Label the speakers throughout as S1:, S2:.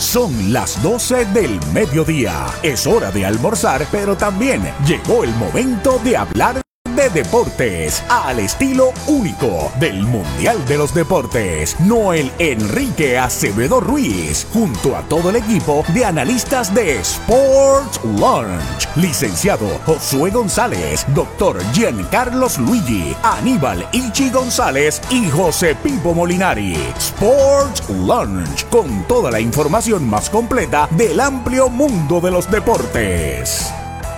S1: Son las 12 del mediodía. Es hora de almorzar, pero también llegó el momento de hablar de deportes al estilo único del Mundial de los Deportes. Noel Enrique Acevedo Ruiz, junto a todo el equipo de analistas de Sports Lunch. Licenciado Josué González, Dr. Giancarlos Luigi, Aníbal Ichi González y José Pipo Molinari. Sports Lunch, con toda la información más completa del amplio mundo de los deportes.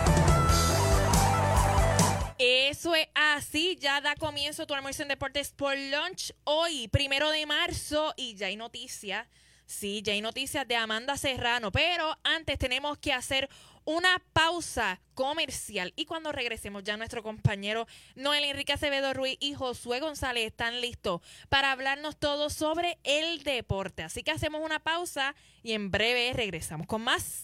S2: Eso es así, ya da comienzo tu almuerzo en Deportes Sport Lunch hoy, 1 de marzo, y ya hay noticias. Sí, ya hay noticias de Amanda Serrano, pero antes tenemos que hacer una pausa comercial. Y cuando regresemos, ya nuestro compañero Noel Enrique Acevedo Ruiz y Josué González están listos para hablarnos todo sobre el deporte. Así que hacemos una pausa y en breve regresamos con más.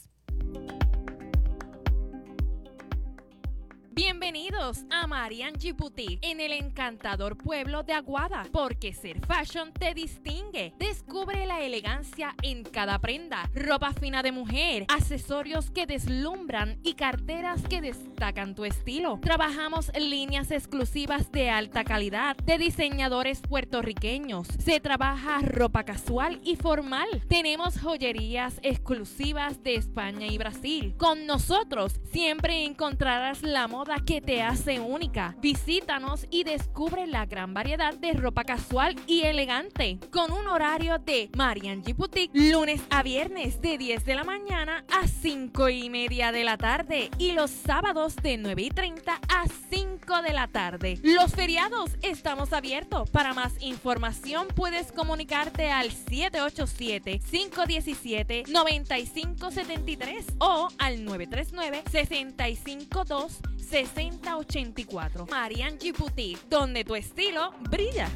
S2: Bienvenidos a Mariangi Boutique en el encantador pueblo de Aguada, porque ser fashion te distingue. Descubre la elegancia en cada prenda, ropa fina de mujer, accesorios que deslumbran y carteras que destacan tu estilo. Trabajamos líneas exclusivas de alta calidad de diseñadores puertorriqueños. Se trabaja ropa casual y formal. Tenemos joyerías exclusivas de España y Brasil. Con nosotros siempre encontrarás la moda que te hace única. Visítanos y descubre la gran variedad de ropa casual y elegante, con un horario de Mariangi Boutique, lunes a viernes de 10 de la mañana a 5:30 de la tarde y los sábados de 9:30 a 5 de la tarde. Los feriados estamos abiertos. Para más información puedes comunicarte al 787-517-9573 o al 939-652-6084. Mariangi Boutique, donde tu estilo brilla.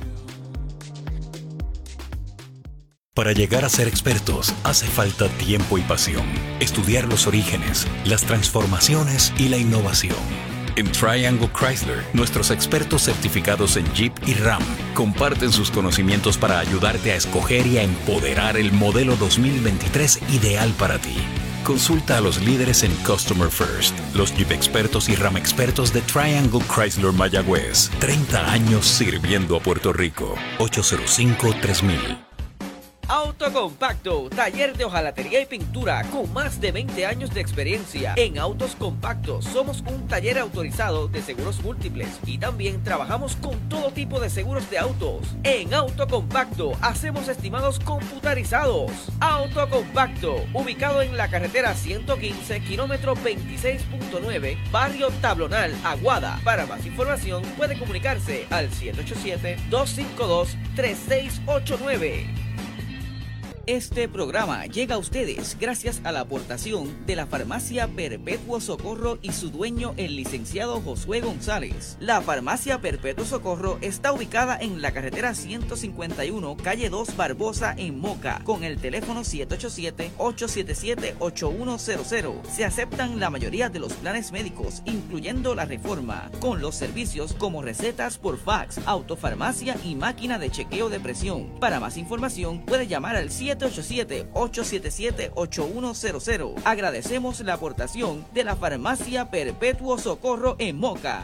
S3: Para llegar a ser expertos hace falta tiempo y pasión. Estudiar los orígenes, las transformaciones y la innovación. En Triangle Chrysler, nuestros expertos certificados en Jeep y Ram comparten sus conocimientos para ayudarte a escoger y a empoderar el modelo 2023 ideal para ti. Consulta a los líderes en Customer First, los Jeep expertos y Ram expertos de Triangle Chrysler Mayagüez. 30 años sirviendo a Puerto Rico. 805-3000.
S4: Autocompacto, taller de hojalatería y pintura con más de 20 años de experiencia. En Autos Compactos somos un taller autorizado de seguros múltiples y también trabajamos con todo tipo de seguros de autos. En Autocompacto hacemos estimados computarizados. Autocompacto, ubicado en la carretera 115, kilómetro 26.9, barrio Tablonal, Aguada. Para más información puede comunicarse al 787-252-3689. Este programa llega a ustedes gracias a la aportación de la Farmacia Perpetuo Socorro y su dueño, el licenciado Josué González. La Farmacia Perpetuo Socorro está ubicada en la carretera 151, calle 2 Barbosa, en Moca, con el teléfono 787-877-8100. Se aceptan la mayoría de los planes médicos, incluyendo la Reforma, con los servicios como recetas por fax, autofarmacia y máquina de chequeo de presión. Para más información puede llamar al 787-877-8100. Agradecemos la aportación de la Farmacia Perpetuo Socorro en Moca.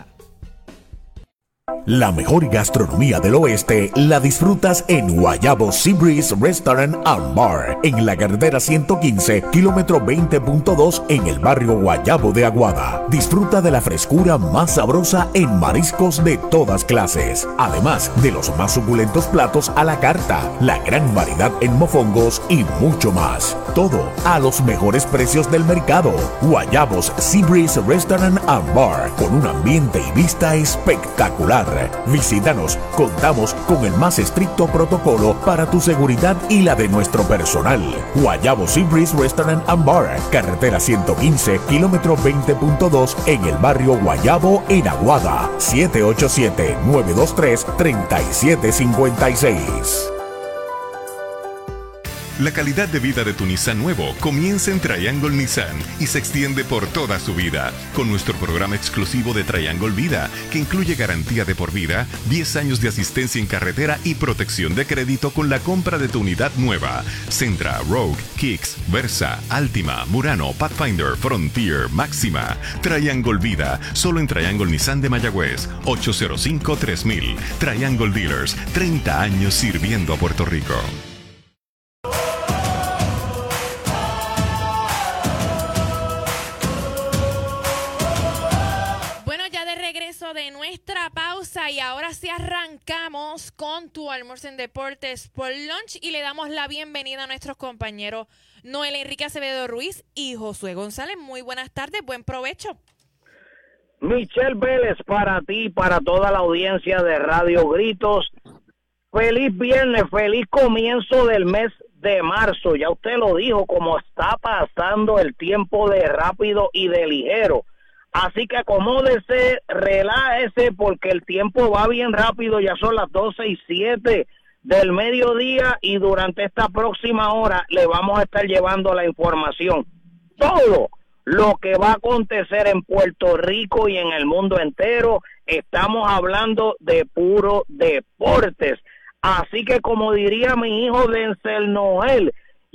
S1: La mejor gastronomía del oeste la disfrutas en Guayabo Sea Breeze Restaurant and Bar, en la carretera 115, kilómetro 20.2, en el barrio Guayabo de Aguada. Disfruta de la frescura más sabrosa en mariscos de todas clases, además de los más suculentos platos a la carta, la gran variedad en mofongos y mucho más. Todo a los mejores precios del mercado. Guayabos Sea Breeze Restaurant and Bar, con un ambiente y vista espectacular. Visítanos, contamos con el más estricto protocolo para tu seguridad y la de nuestro personal. Guayabo Sea Breeze Restaurant and Bar, carretera 115, kilómetro 20.2, en el barrio Guayabo, en Aguada. 787-923-3756.
S5: La calidad de vida de tu Nissan nuevo comienza en Triangle Nissan y se extiende por toda su vida con nuestro programa exclusivo de Triangle Vida, que incluye garantía de por vida, 10 años de asistencia en carretera y protección de crédito con la compra de tu unidad nueva. Sentra, Rogue, Kicks, Versa, Altima, Murano, Pathfinder, Frontier, Máxima. Triangle Vida, solo en Triangle Nissan de Mayagüez, 805-3000. Triangle Dealers, 30 años sirviendo a Puerto Rico.
S2: De nuestra pausa y ahora sí arrancamos con tu almuerzo en deportes por lunch y le damos la bienvenida a nuestros compañeros Noel Enrique Acevedo Ruiz y Josué González. Muy buenas tardes, buen provecho.
S6: Michelle Vélez, para ti, para toda la audiencia de Radio Gritos, feliz viernes, feliz comienzo del mes de marzo. Ya usted lo dijo, como está pasando el tiempo de rápido y de ligero. Así que acomódese, relájese, porque el tiempo va bien rápido. Ya son las 12:07 del mediodía y durante esta próxima hora le vamos a estar llevando la información. Todo lo que va a acontecer en Puerto Rico y en el mundo entero. Estamos hablando de puro deportes. Así que, como diría mi hijo Denzel Noel,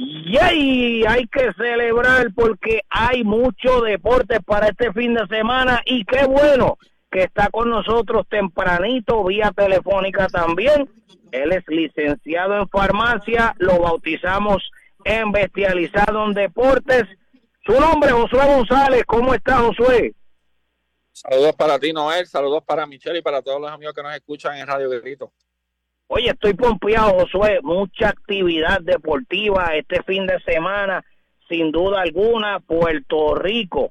S6: ¡yay! Hay que celebrar porque hay mucho deporte para este fin de semana y qué bueno que está con nosotros tempranito, vía telefónica también. Él es licenciado en farmacia, lo bautizamos en Bestializado en Deportes. Su nombre, Josué González. ¿Cómo está, Josué?
S7: Saludos para ti, Noel, saludos para Michelle y para todos los amigos que nos escuchan en Radio Grito.
S6: Oye, estoy pompeado, Josué, mucha actividad deportiva este fin de semana, sin duda alguna. Puerto Rico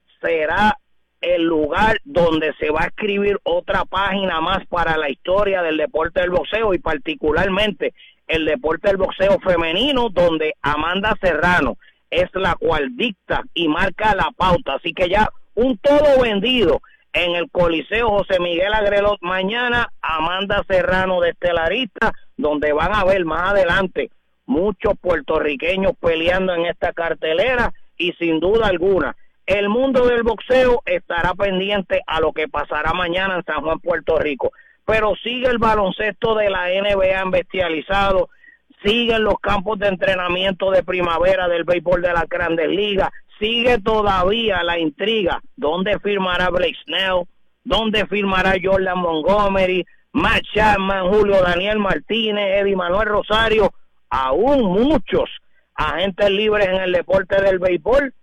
S6: será el lugar donde se va a escribir otra página más para la historia del deporte del boxeo y particularmente el deporte del boxeo femenino, donde Amanda Serrano es la cual dicta y marca la pauta. Así que ya un todo vendido en el Coliseo José Miguel Agrelot mañana, Amanda Serrano de estelarista, donde van a ver más adelante muchos puertorriqueños peleando en esta cartelera y sin duda alguna el mundo del boxeo estará pendiente a lo que pasará mañana en San Juan, Puerto Rico. Pero sigue el baloncesto de la NBA en Bestializado, siguen los campos de entrenamiento de primavera del béisbol de las Grandes Ligas, sigue todavía la intriga, ¿dónde firmará Blake Snell? ¿Dónde firmará Jordan Montgomery? Matt Chapman, Julio Daniel Martínez, Eddie Manuel Rosario, aún muchos agentes libres en el deporte del béisbol.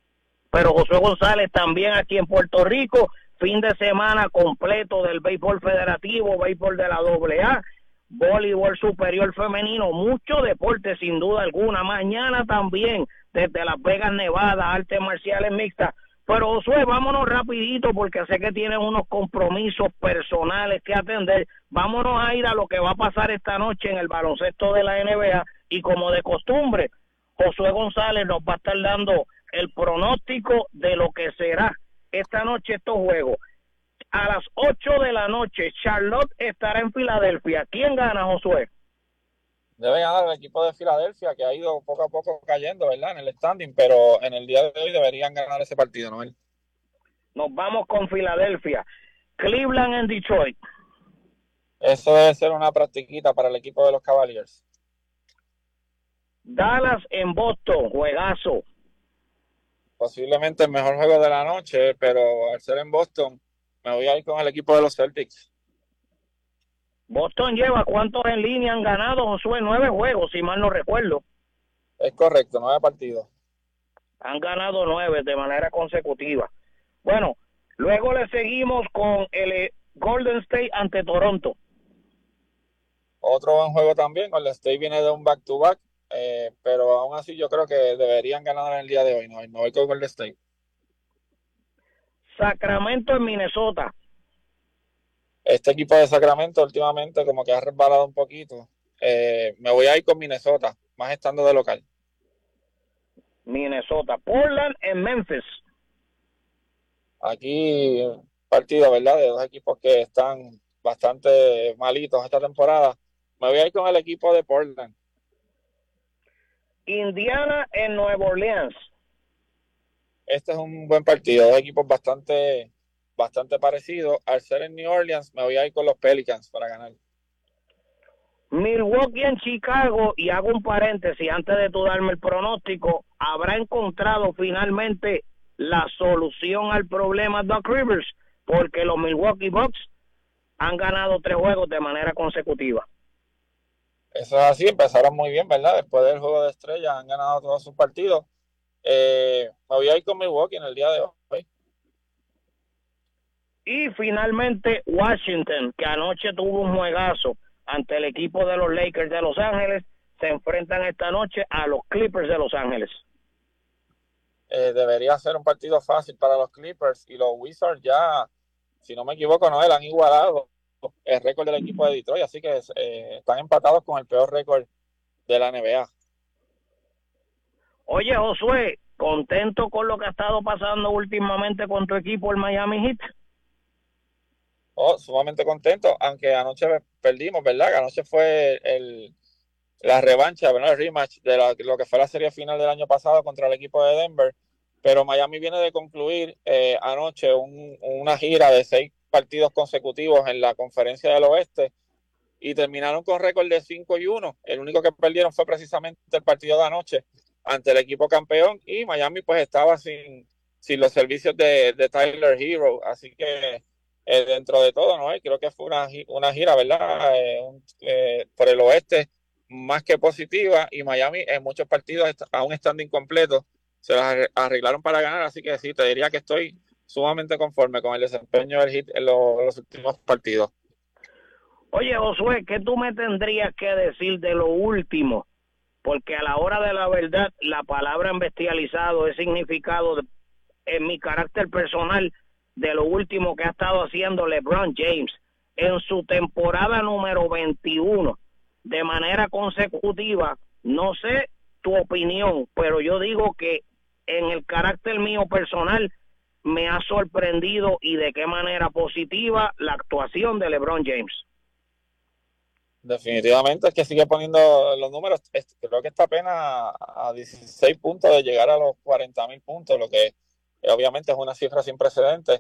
S6: Pero Josué González también aquí en Puerto Rico, fin de semana completo del béisbol federativo, béisbol de la AA, voleibol superior femenino, mucho deporte sin duda alguna. Mañana también desde Las Vegas, Nevada, artes marciales mixtas. Pero Josué, vámonos rapidito porque sé que tienes unos compromisos personales que atender. Vámonos a ir a lo que va a pasar esta noche en el baloncesto de la NBA y como de costumbre, Josué González nos va a estar dando el pronóstico de lo que será esta noche estos juegos. A las 8 de la noche, Charlotte estará en Filadelfia. ¿Quién gana, Josué?
S7: Debe ganar el equipo de Filadelfia, que ha ido poco a poco cayendo, ¿verdad?, en el standing, pero en el día de hoy deberían ganar ese partido, ¿no?
S6: Nos vamos con Filadelfia. Cleveland en Detroit.
S7: Eso debe ser una practiquita para el equipo de los Cavaliers.
S6: Dallas en Boston, juegazo.
S7: Posiblemente el mejor juego de la noche, pero al ser en Boston, me voy a ir con el equipo de los Celtics.
S6: Boston lleva, ¿cuántos en línea han ganado, Josué? 9 juegos, si mal no recuerdo.
S7: Es correcto, 9 partidos.
S6: Han ganado 9 de manera consecutiva. Bueno, luego le seguimos con el Golden State ante Toronto.
S7: Otro buen juego también. Golden State viene de un back-to-back, pero aún así yo creo que deberían ganar en el día de hoy. No voy con Golden State.
S6: Sacramento en Minnesota.
S7: Este equipo de Sacramento últimamente como que ha resbalado un poquito. Me voy a ir con Minnesota, más estando de local.
S6: Minnesota. Portland en Memphis.
S7: Aquí partido, ¿verdad?, de dos equipos que están bastante malitos esta temporada. Me voy a ir con el equipo de Portland.
S6: Indiana en Nueva Orleans.
S7: Este es un buen partido, dos equipos bastante parecidos. Al ser en New Orleans, me voy a ir con los Pelicans para ganar.
S6: Milwaukee en Chicago, y hago un paréntesis antes de tú darme el pronóstico, ¿habrá encontrado finalmente la solución al problema Doc Rivers? Porque los Milwaukee Bucks han ganado 3 juegos de manera consecutiva.
S7: Eso es así, empezaron muy bien, ¿verdad? Después del juego de estrellas han ganado todos sus partidos. Me voy a ir con Milwaukee en el día de hoy.
S6: Y finalmente Washington, que anoche tuvo un juegazo ante el equipo de los Lakers de Los Ángeles, se enfrentan esta noche a los Clippers de Los Ángeles.
S7: Debería ser un partido fácil para los Clippers, y los Wizards ya, si no me equivoco, Noel, han igualado el récord del equipo de Detroit, así que están empatados con el peor récord de la NBA.
S6: Oye, Josué, ¿contento con lo que ha estado pasando últimamente con tu equipo, el Miami Heat?
S7: Sumamente contento, aunque anoche perdimos, ¿verdad? Que anoche fue la revancha, ¿verdad? El rematch de lo que fue la serie final del año pasado contra el equipo de Denver, pero Miami viene de concluir anoche una gira de 6 partidos consecutivos en la Conferencia del Oeste, y terminaron con récord de 5-1. El único que perdieron fue precisamente el partido de anoche ante el equipo campeón, y Miami pues estaba sin los servicios de Tyler Hero, así que dentro de todo, ¿no? Creo que fue una gira, ¿verdad? Por el oeste más que positiva, y Miami en muchos partidos, aún estando incompletos, se las arreglaron para ganar, así que sí, te diría que estoy sumamente conforme con el desempeño del Heat en los últimos partidos.
S6: Oye, Josué, ¿qué tú me tendrías que decir de lo último? Porque a la hora de la verdad, la palabra bestializado es significado en mi carácter personal de lo último que ha estado haciendo LeBron James en su temporada número 21 de manera consecutiva. No sé tu opinión, pero yo digo que en el carácter mío personal me ha sorprendido, y de qué manera positiva, la actuación de LeBron James.
S7: Definitivamente es que sigue poniendo los números. Creo que está apenas a 16 puntos de llegar a los 40,000 puntos, lo que obviamente es una cifra sin precedentes.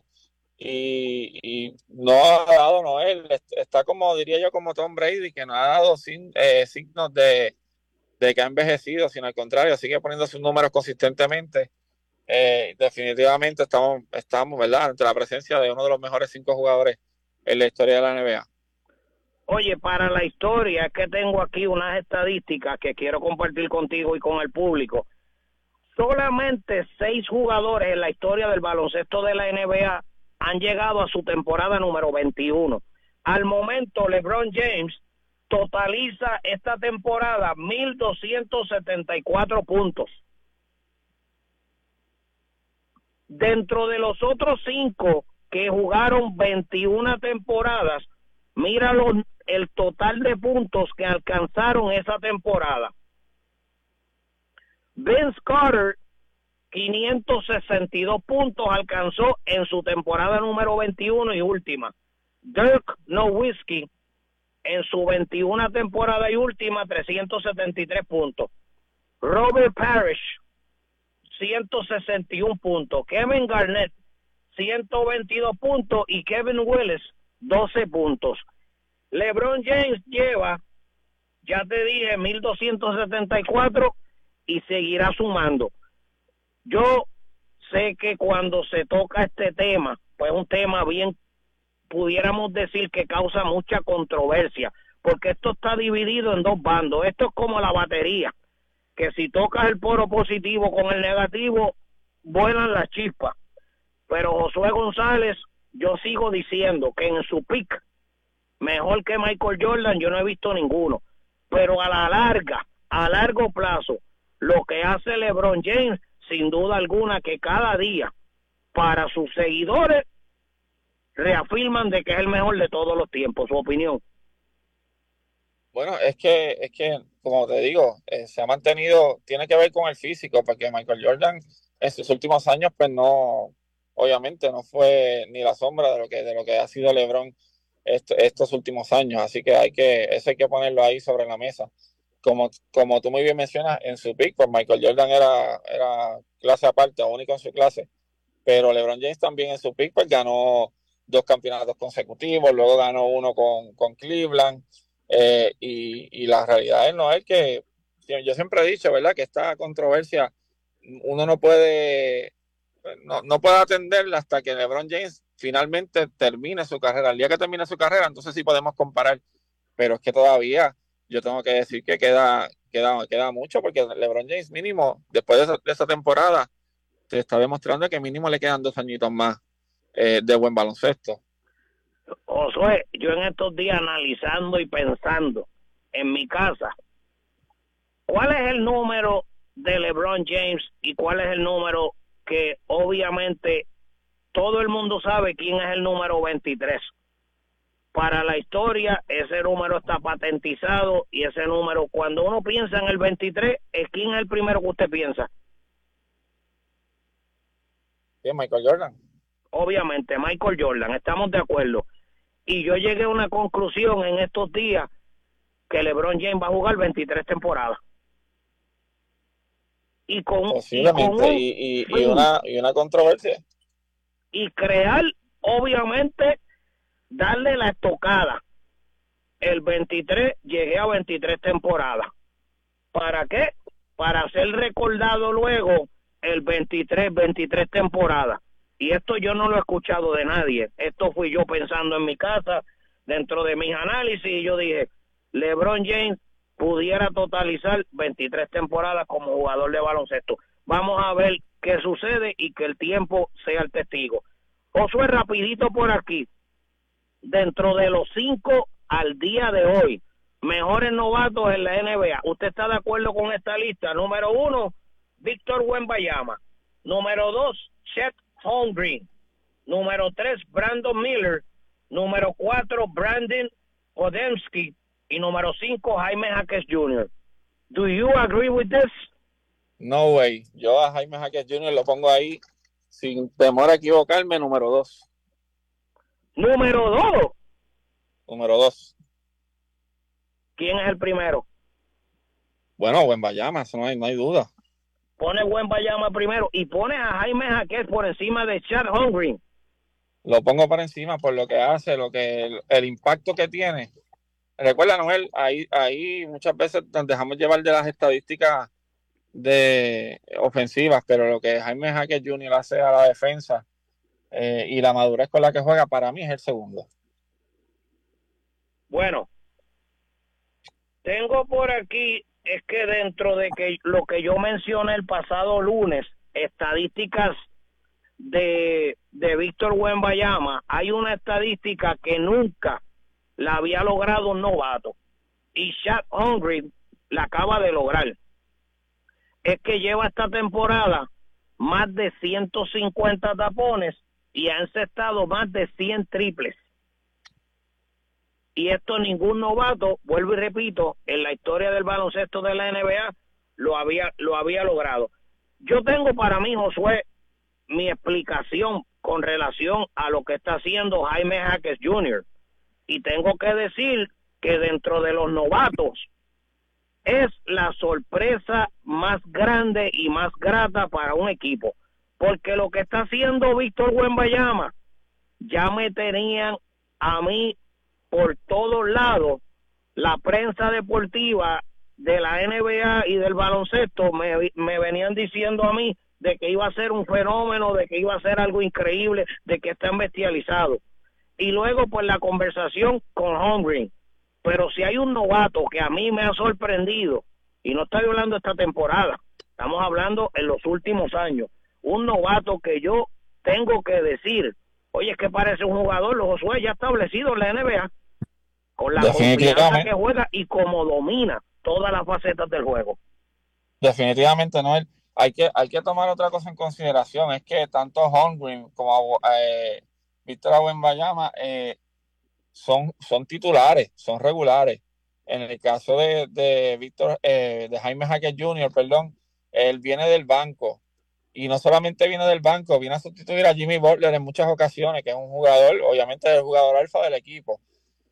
S7: Y no ha dado, Noel, está como, diría yo, como Tom Brady, que no ha dado signos de que ha envejecido, sino al contrario, sigue poniendo sus números consistentemente. Definitivamente estamos, ¿verdad?, ante la presencia de uno de los mejores 5 jugadores en la historia de la NBA.
S6: Oye, para la historia, es que tengo aquí unas estadísticas que quiero compartir contigo y con el público. Solamente 6 jugadores en la historia del baloncesto de la NBA han llegado a su temporada número 21. Al momento, LeBron James totaliza esta temporada 1,274 puntos. Dentro de los otros 5 que jugaron 21 temporadas, mira el total de puntos que alcanzaron esa temporada. Vince Carter, 562 puntos alcanzó en su temporada número 21 y última. Dirk Nowitzki, en su 21 temporada y última, 373 puntos. Robert Parrish, 161 puntos. Kevin Garnett, 122 puntos. Y Kevin Willis, 12 puntos. LeBron James lleva, ya te dije, 1,274 y seguirá sumando. Yo sé que cuando se toca este tema, pues un tema bien, pudiéramos decir que causa mucha controversia, porque esto está dividido en 2 bandos. Esto es como la batería, que si tocas el polo positivo con el negativo, vuelan las chispas. Pero Josué González, yo sigo diciendo que en su pick, mejor que Michael Jordan, yo no he visto ninguno. Pero a la larga, a largo plazo, lo que hace LeBron James, sin duda alguna, que cada día, para sus seguidores, reafirman de que es el mejor de todos los tiempos. Su opinión.
S7: Bueno, es que como te digo, se ha mantenido, tiene que ver con el físico, porque Michael Jordan en sus últimos años, pues no, obviamente no fue ni la sombra de lo que ha sido LeBron estos últimos años, así que eso hay que ponerlo ahí sobre la mesa. como tú muy bien mencionas, en su pick, pues Michael Jordan era clase aparte, único en su clase, pero LeBron James también en su pick, pues ganó 2 campeonatos consecutivos, luego ganó uno con Cleveland, y la realidad es, no es que, yo siempre he dicho, ¿verdad?, que esta controversia uno no puede atenderla hasta que LeBron James finalmente termine su carrera. El día que termine su carrera, entonces sí podemos comparar, pero es que todavía yo tengo que decir que queda mucho, porque LeBron James mínimo, después de esa temporada, se está demostrando que mínimo le quedan 2 añitos más de buen baloncesto.
S6: Josué, yo en estos días analizando y pensando en mi casa, ¿cuál es el número de LeBron James y cuál es el número que obviamente todo el mundo sabe quién es el número 23? Para la historia, ese número está patentizado, y ese número, cuando uno piensa en el 23, ¿quién es el primero que usted piensa?
S7: Sí, Michael Jordan.
S6: Obviamente, Michael Jordan, estamos de acuerdo. Y yo llegué a una conclusión en estos días, que LeBron James va a jugar 23 temporadas. Y
S7: posiblemente, y una controversia.
S6: Y crear, obviamente, darle la estocada. El 23, llegué a 23 temporadas. ¿Para qué? Para ser recordado luego el 23 temporadas. Y esto yo no lo he escuchado de nadie. Esto fui yo pensando en mi casa, dentro de mis análisis, y yo dije, LeBron James pudiera totalizar 23 temporadas como jugador de baloncesto. Vamos a ver qué sucede y que el tiempo sea el testigo. Josué, rapidito por aquí. Dentro de los 5 al día de hoy, mejores novatos en la NBA, ¿usted está de acuerdo con esta lista? Número 1, Víctor Wembanyama. Número 2, Chet Holmgren. Número 3, Brandon Miller. Número 4, Brandon Podemski. Y número 5, Jaime Jaquez Jr. Do you agree with this?
S7: No way. Yo a Jaime Jaquez Jr. lo pongo ahí sin temor a equivocarme, número 2.
S6: Número 2.
S7: Número 2.
S6: ¿Quién es el primero?
S7: Bueno, Wembanyama, eso no hay duda.
S6: Pone Wembanyama primero y pone a Jaime Jaquez por encima de Chet Holmgren.
S7: Lo pongo por encima por lo que hace, el impacto que tiene. Recuerda, Noel, ahí muchas veces nos dejamos llevar de las estadísticas de ofensivas, pero lo que Jaime Jaquez Jr. hace a la defensa, y la madurez con la que juega, para mí es el segundo.
S6: Bueno, tengo por aquí, es que dentro de que lo que yo mencioné el pasado lunes, estadísticas de Víctor Wembanyama, hay una estadística que nunca la había logrado un novato, y Chet Holmgren la acaba de lograr. Es que lleva esta temporada más de 150 tapones y ha encestado más de 100 triples. Y esto ningún novato, vuelvo y repito, en la historia del baloncesto de la NBA lo había logrado. Yo tengo para mí, Josué, mi explicación con relación a lo que está haciendo Jaime Jaquez Jr. Y tengo que decir que dentro de los novatos es la sorpresa más grande y más grata para un equipo. Porque lo que está haciendo Víctor Wembanyama, ya me tenían a mí por todos lados, la prensa deportiva de la NBA y del baloncesto me venían diciendo a mí de que iba a ser un fenómeno, de que iba a ser algo increíble, de que está bestializado. Y luego pues la conversación con Holmgren. Pero si hay un novato que a mí me ha sorprendido, y no estoy hablando de esta temporada, estamos hablando en los últimos años, un novato que yo tengo que decir, oye, es que parece un jugador, Josué, ya establecido en la NBA, con la confianza que juega y como domina todas las facetas del juego.
S7: Definitivamente, Noel. Hay que tomar otra cosa en consideración, es que tanto Holmgren como Víctor Wembanyama son titulares, son regulares. En el caso de Víctor, de Jaime Jaquez Jr., él viene del banco. Y no solamente viene del banco, viene a sustituir a Jimmy Butler en muchas ocasiones, que es un jugador, obviamente el jugador alfa del equipo.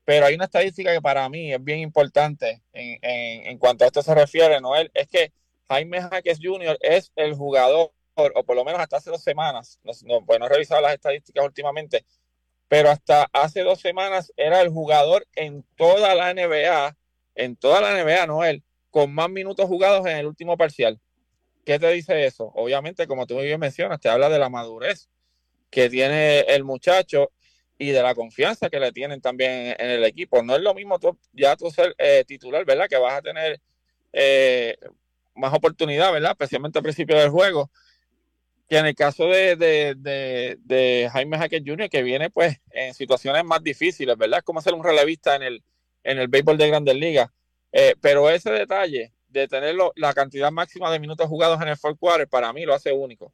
S7: Pero hay una estadística que para mí es bien importante en cuanto a esto se refiere, Noel, es que Jaime Jaquez Jr. es el jugador, o por lo menos hasta hace 2 semanas, pues no he revisado las estadísticas últimamente, pero hasta hace 2 semanas era el jugador en toda la NBA, Noel, con más minutos jugados en el último parcial. ¿Qué te dice eso? Obviamente, como tú muy bien mencionas, te habla de la madurez que tiene el muchacho y de la confianza que le tienen también en el equipo. No es lo mismo tú ser titular, ¿verdad? Que vas a tener más oportunidad, ¿verdad? Especialmente al principio del juego, que en el caso de Jaime Jaquez Jr., que viene pues en situaciones más difíciles, ¿verdad? Es como ser un relevista en el béisbol de Grandes Ligas. Pero ese detalle de tener la cantidad máxima de minutos jugados en el fourth quarter, para mí lo hace único.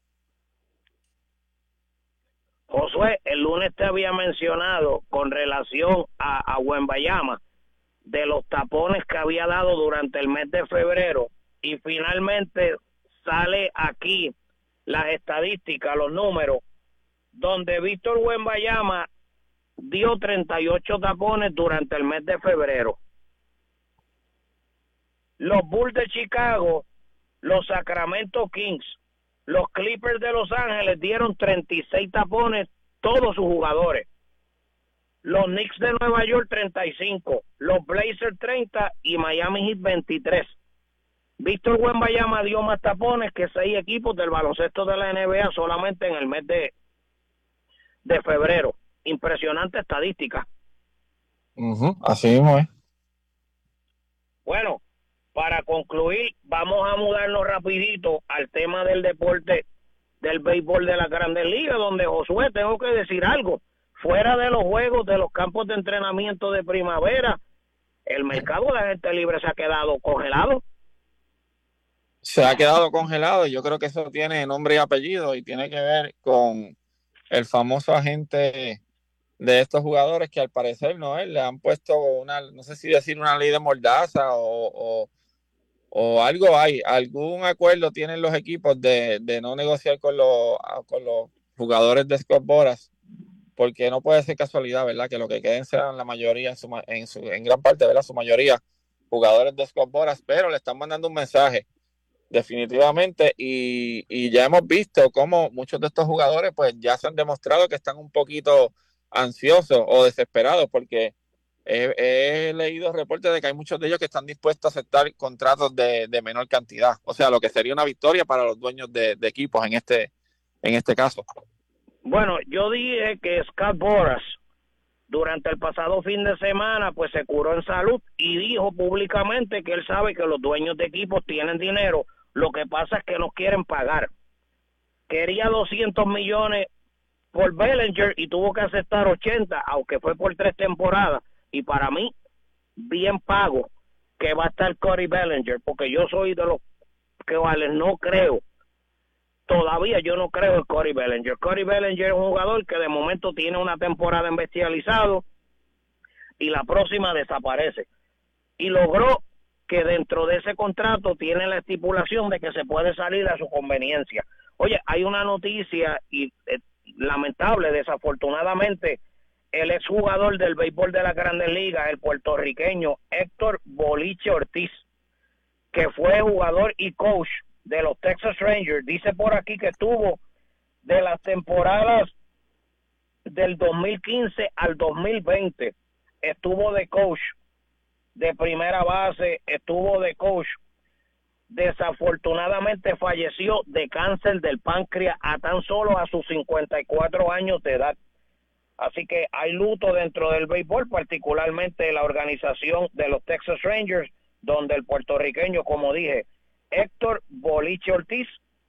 S6: Josué, el lunes te había mencionado con relación a Wembanyama de los tapones que había dado durante el mes de febrero, y finalmente sale aquí las estadísticas, los números, donde Víctor Wembanyama dio 38 tapones durante el mes de febrero. Los Bulls de Chicago, los Sacramento Kings, los Clippers de Los Ángeles dieron 36 tapones, todos sus jugadores. Los Knicks de Nueva York 35, los Blazers 30 y Miami Heat 23. Víctor Wembanyama dio más tapones que 6 equipos del baloncesto de la NBA solamente en el mes de febrero. Impresionante estadística.
S7: Así mismo es.
S6: Bueno, para concluir, vamos a mudarnos rapidito al tema del deporte del béisbol de la Grandes Ligas, donde, Josué, tengo que decir algo. Fuera de los juegos, de los campos de entrenamiento de primavera, el mercado de la gente libre se ha quedado congelado.
S7: Se ha quedado congelado, y yo creo que eso tiene nombre y apellido y tiene que ver con el famoso agente de estos jugadores que al parecer le han puesto no sé si decir una ley de mordaza o algo hay, algún acuerdo tienen los equipos de no negociar con los jugadores de Scott Boras, porque no puede ser casualidad, ¿verdad? Que lo que queden sean la mayoría, en gran parte, ¿verdad? Su mayoría jugadores de Scott Boras, pero le están mandando un mensaje definitivamente, y ya hemos visto cómo muchos de estos jugadores pues ya se han demostrado que están un poquito ansiosos o desesperados, porque he leído reportes de que hay muchos de ellos que están dispuestos a aceptar contratos de menor cantidad, o sea, lo que sería una victoria para los dueños de equipos en este caso.
S6: Bueno, yo dije que Scott Boras durante el pasado fin de semana pues se curó en salud y dijo públicamente que él sabe que los dueños de equipos tienen dinero, lo que pasa es que no quieren pagar. Quería 200 millones por Bellinger y tuvo que aceptar 80, aunque fue por 3 temporadas, y para mí bien pago que va a estar Cody Bellinger, porque yo soy de los que no creo, todavía yo no creo en Cody Bellinger. Cody Bellinger es un jugador que de momento tiene una temporada en bestializado y la próxima desaparece, y logró que dentro de ese contrato tiene la estipulación de que se puede salir a su conveniencia. Oye, hay una noticia y lamentable, desafortunadamente, el exjugador del béisbol de la Grandes Ligas, el puertorriqueño Héctor Boliche Ortiz, que fue jugador y coach de los Texas Rangers, dice por aquí que estuvo de las temporadas del 2015 al 2020, estuvo de coach de primera base, estuvo de coach. Desafortunadamente falleció de cáncer del páncreas a tan solo a sus 54 años de edad. Así que hay luto dentro del béisbol, particularmente la organización de los Texas Rangers, donde el puertorriqueño, como dije, Héctor Boliche Ortiz,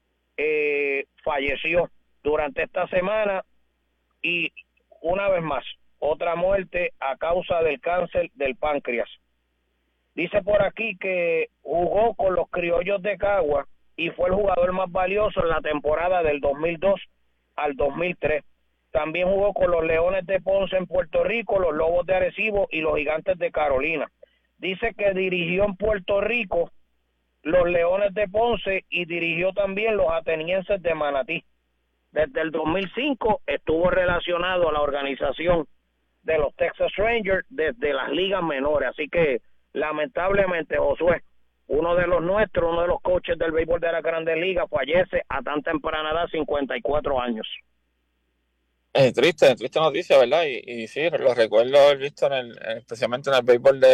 S6: falleció durante esta semana, y una vez más, otra muerte a causa del cáncer del páncreas. Dice por aquí que jugó con los Criollos de Cagua y fue el jugador más valioso en la temporada del 2002 al 2003. También jugó con los Leones de Ponce en Puerto Rico, los Lobos de Arecibo y los Gigantes de Carolina. Dice que dirigió en Puerto Rico los Leones de Ponce y dirigió también los Atenienses de Manatí. Desde el 2005 estuvo relacionado a la organización de los Texas Rangers desde las ligas menores. Así que, lamentablemente, Josué, uno de los nuestros, uno de los coaches del béisbol de la Grandes Ligas, fallece a tan temprana edad, 54 años.
S7: Triste noticia, ¿verdad? Y sí, lo recuerdo haber visto especialmente en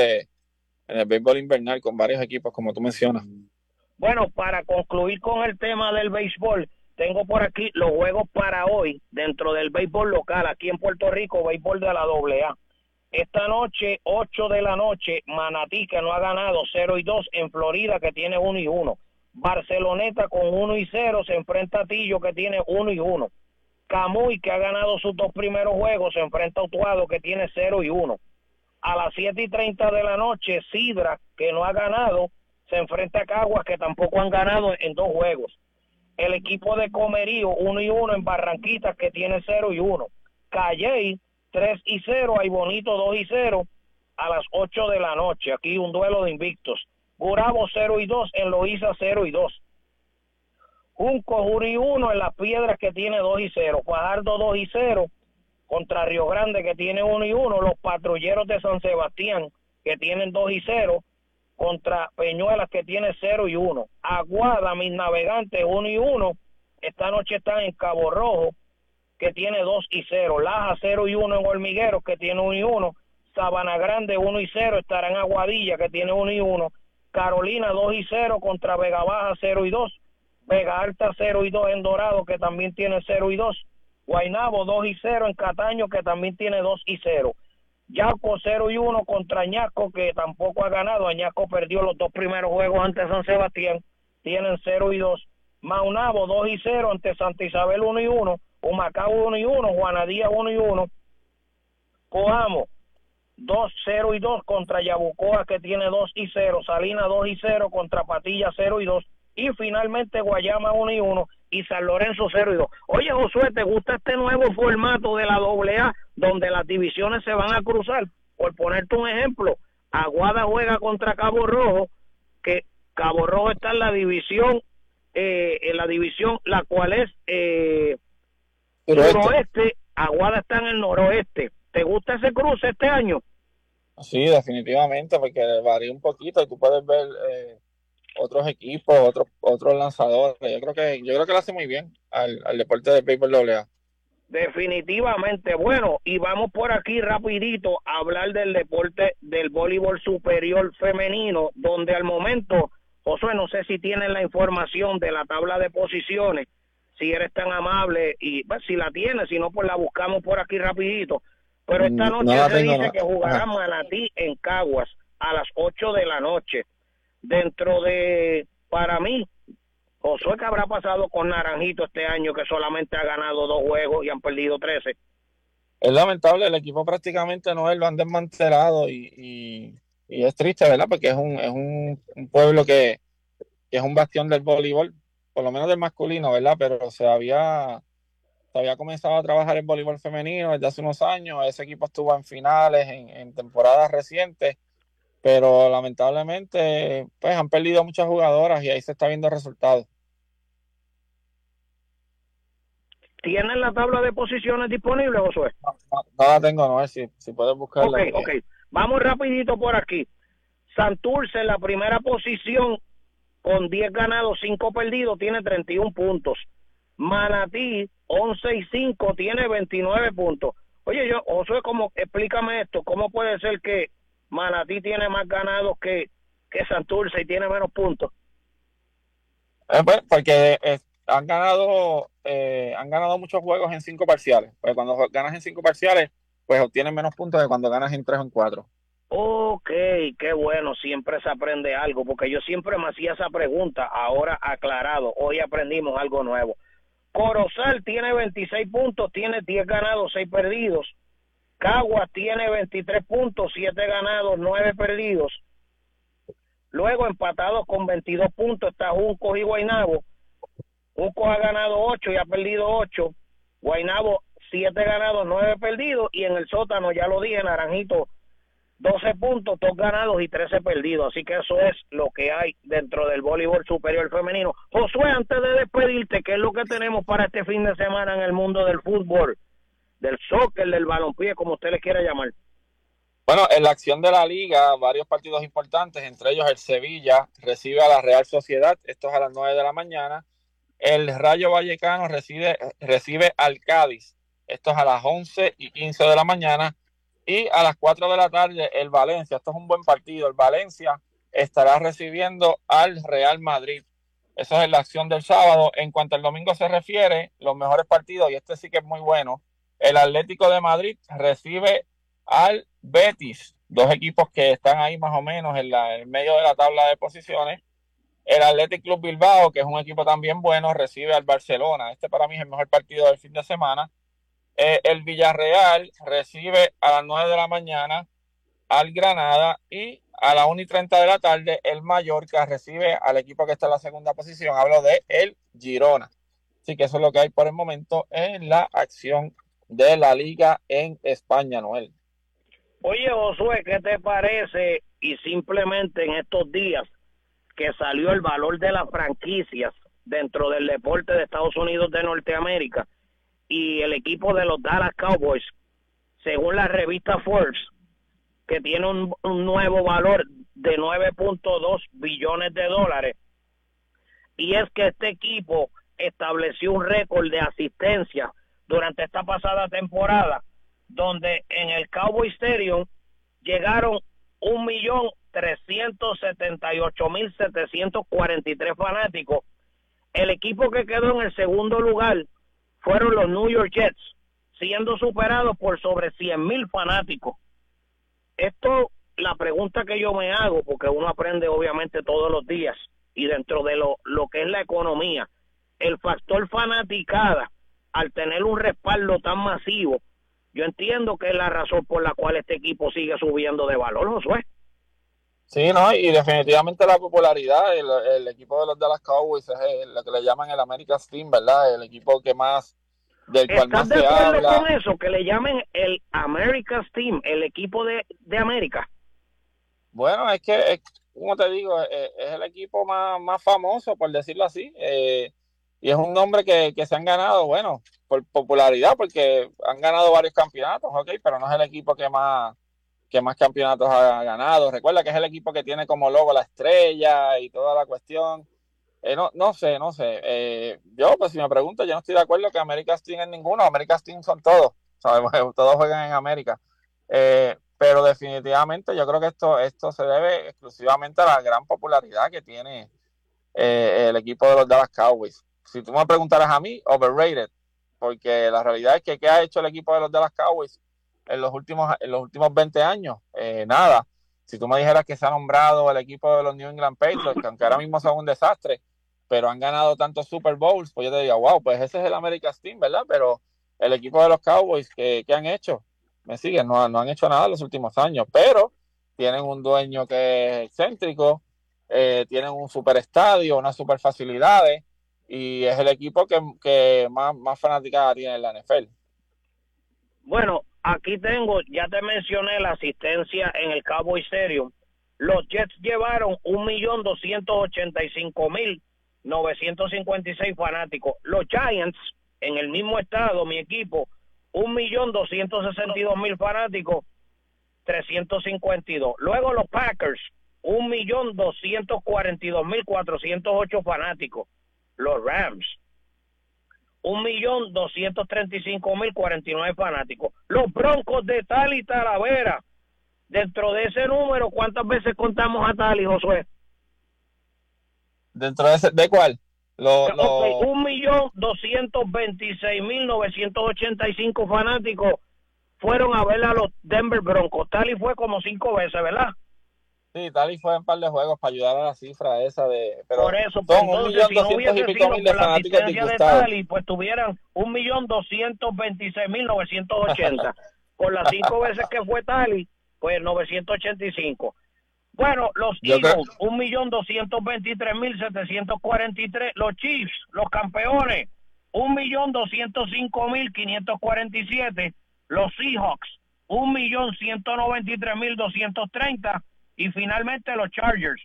S7: el béisbol invernal con varios equipos, como tú mencionas.
S6: Bueno, para concluir con el tema del béisbol, tengo por aquí los juegos para hoy dentro del béisbol local, aquí en Puerto Rico, béisbol de la AA. Esta noche, 8 de la noche, Manatí, que no ha ganado, 0-2 en Florida, que tiene 1-1. Barceloneta con 1-0 se enfrenta a Tillo, que tiene 1-1. Camuy, que ha ganado sus 2 primeros juegos, se enfrenta a Utuado, que tiene 0-1. A las 7:30 de la noche, Sidra, que no ha ganado, se enfrenta a Caguas, que tampoco han ganado en 2 juegos. El equipo de Comerío, 1-1 en Barranquitas, que tiene 0-1. Calley, 3-0, hay Bonito 2-0 a las 8 de la noche. Aquí un duelo de invictos. Gurabo 0-2 en Loíza 0-2. Junco 1-1 en Las Piedras, que tiene 2-0. Fajardo 2-0 contra Río Grande, que tiene 1-1. Los Patrulleros de San Sebastián, que tienen 2-0 contra Peñuelas, que tiene 0-1. Aguada, mis navegantes, 1-1. Esta noche están en Cabo Rojo, que tiene 2-0. Laja 0-1 en Hormigueros, que tiene 1-1. Sabana Grande 1-0 estará en Aguadilla, que tiene 1-1. Carolina 2-0 contra Vega Baja 0-2. Vega Alta 0-2 en Dorado, que también tiene 0-2. Guaynabo 2-0 en Cataño, que también tiene 2-0. Yauco 0-1 contra Añasco, que tampoco ha ganado. Añasco perdió los 2 primeros juegos ante San Sebastián, tienen 0-2. Maunabo 2-0 ante Santa Isabel 1-1. Humacao 1-1, Juanadía 1-1. Coamo 2-0 contra Yabucoa, que tiene 2-0. Salinas 2-0 contra Patilla 0-2. Y finalmente Guayama 1-1 y San Lorenzo 0-2. Oye, Josué, ¿te gusta este nuevo formato de la AA donde las divisiones se van a cruzar? Por ponerte un ejemplo, Aguada juega contra Cabo Rojo, que Cabo Rojo está en la división la cual es suroeste, Aguada está en el noroeste. ¿Te gusta ese cruce este año?
S7: Sí, definitivamente, porque varía un poquito y tú puedes ver otros equipos, otros lanzadores. Yo creo que lo hace muy bien al deporte del béisbol AA.
S6: Definitivamente. Bueno, y vamos por aquí rapidito a hablar del deporte del voleibol superior femenino, donde al momento, Josué, no sé si tienen la información de la tabla de posiciones, si eres tan amable, y pues, si la tienes, si no, pues la buscamos por aquí rapidito. Pero esta noche dice que jugará Manatí en Caguas a las 8 de la noche. Dentro de, para mí, Josué, ¿qué habrá pasado con Naranjito este año, que solamente ha ganado 2 juegos y han perdido 13?
S7: Es lamentable, el equipo prácticamente no lo han desmantelado y es triste, ¿verdad? Porque es un pueblo que es un bastión del voleibol, por lo menos del masculino, ¿verdad? Pero se había comenzado a trabajar el voleibol femenino desde hace unos años. Ese equipo estuvo en finales en temporadas recientes, pero lamentablemente pues han perdido muchas jugadoras y ahí se está viendo resultados.
S6: ¿Tienen la tabla de posiciones disponible, Josué?
S7: No la tengo, no sé si puedes buscarla.
S6: Ok. Vamos rapidito por aquí. Santurce en la primera posición con 10 ganados, 5 perdidos, tiene 31 puntos. Manatí, 11-5, tiene 29 puntos. Oye, Josué, explícame esto, ¿cómo puede ser que Manatí tiene más ganados que Santurce y tiene menos puntos?
S7: Pues porque han ganado muchos juegos en 5 parciales. Pues cuando ganas en 5 parciales, pues obtienes menos puntos que cuando ganas en 3 o en 4.
S6: Ok, qué bueno, siempre se aprende algo, porque yo siempre me hacía esa pregunta, ahora aclarado, hoy aprendimos algo nuevo. Corozal tiene 26 puntos, tiene 10 ganados, 6 perdidos. Caguas tiene 23 puntos, 7 ganados, 9 perdidos. Luego empatados con 22 puntos está Juncos y Guaynabo. Juncos ha ganado 8 y ha perdido 8. Guaynabo 7 ganados, 9 perdidos. Y en el sótano, ya lo dije, Naranjito 12 puntos, 2 ganados y 13 perdidos. Así que eso es lo que hay dentro del voleibol superior femenino. Josué, antes de despedirte, ¿qué es lo que tenemos para este fin de semana en el mundo del fútbol? del soccer, del balompié, como usted le quiera llamar.
S7: Bueno, en la acción de la liga, varios partidos importantes, entre ellos el Sevilla recibe a la Real Sociedad, esto es a las 9 de la mañana. El Rayo Vallecano recibe al Cádiz, esto es a las 11:15 de la mañana. Y a las 4 de la tarde el Valencia, esto es un buen partido, el Valencia estará recibiendo al Real Madrid. Eso es en la acción del sábado. En cuanto al domingo se refiere, los mejores partidos, y este sí que es muy bueno, el Atlético de Madrid recibe al Betis, dos equipos que están ahí más o menos en el medio de la tabla de posiciones. El Athletic Club Bilbao, que es un equipo también bueno, recibe al Barcelona. Este para mí es el mejor partido del fin de semana. El Villarreal recibe a las 9 de la mañana al Granada, y a las 1:30 de la tarde el Mallorca recibe al equipo que está en la segunda posición. Hablo de el Girona. Así que eso es lo que hay por el momento en la acción de la liga en España, Noel.
S6: Oye, Josué, ¿qué te parece? Y simplemente en estos días que salió el valor de las franquicias dentro del deporte de Estados Unidos de Norteamérica, y el equipo de los Dallas Cowboys, según la revista Forbes, que tiene un nuevo valor de $9.2 billones. Y es que este equipo estableció un récord de asistencia durante esta pasada temporada, donde en el Cowboy Stadium llegaron 1.378.743 fanáticos. El equipo que quedó en el segundo lugar fueron los New York Jets, siendo superados por sobre 100,000 fanáticos. Esto, la pregunta que yo me hago, porque uno aprende obviamente todos los días, y dentro de lo que es la economía, el factor fanaticada, al tener un respaldo tan masivo, yo entiendo que es la razón por la cual este equipo sigue subiendo de valor, Josué.
S7: Sí, no, y definitivamente la popularidad, el equipo de los Dallas Cowboys es lo que le llaman el America's Team, ¿verdad? El equipo que más, del cual más se habla.
S6: ¿Estás de acuerdo con eso, que le llamen el America's Team, el equipo de América?
S7: Bueno, es que, como te digo, es el equipo más famoso, por decirlo así, y es un nombre que se han ganado, bueno, por popularidad, porque han ganado varios campeonatos, ok, pero no es el equipo que más campeonatos ha ganado. Recuerda que es el equipo que tiene como logo la estrella y toda la cuestión. No sé. Yo, pues si me preguntas, yo no estoy de acuerdo que America's Team es ninguno. America's Team son todos, ¿sabes? Todos juegan en América. Pero definitivamente yo creo que esto se debe exclusivamente a la gran popularidad que tiene el equipo de los Dallas Cowboys. Si tú me preguntaras a mí, overrated, porque la realidad es que ¿qué ha hecho el equipo de los Dallas Cowboys en los últimos 20 años? Nada. Si tú me dijeras que se ha nombrado el equipo de los New England Patriots, que aunque ahora mismo son un desastre, pero han ganado tantos Super Bowls, pues yo te diría, wow, pues ese es el America's Team, ¿verdad? Pero el equipo de los Cowboys, ¿qué han hecho? ¿Me siguen? No han hecho nada en los últimos años, pero tienen un dueño que es excéntrico, tienen un super estadio, unas super facilidades, y es el equipo que más fanaticada tiene en la NFL.
S6: Bueno, aquí ya te mencioné la asistencia en el Cowboy Stadium. Los Jets llevaron 1.285.956 fanáticos. Los Giants, en el mismo estado, mi equipo, 1.262.000 fanáticos, 352. Luego los Packers, 1.242.408 fanáticos. Los Rams, 1.235.049 fanáticos. Los Broncos de Tali Talavera, dentro de ese número, ¿cuántas veces contamos a Tali, Josué?
S7: ¿Dentro de cuál?
S6: 1.226.985 fanáticos fueron a ver a los Denver Broncos. Tali fue como 5 veces, ¿verdad?
S7: Sí, Tali fue en un par de juegos para ayudar a la cifra esa de... Pero
S6: por eso, pues, entonces, si no hubiese sido por la asistencia de Tali, pues tuvieran 1.226.980. Por las 5 veces que fue Tali, pues 985. Bueno, los Eagles, 1.223.743. Los Chiefs, los campeones, 1.205.547. Los Seahawks, 1.193.230. Y finalmente los Chargers,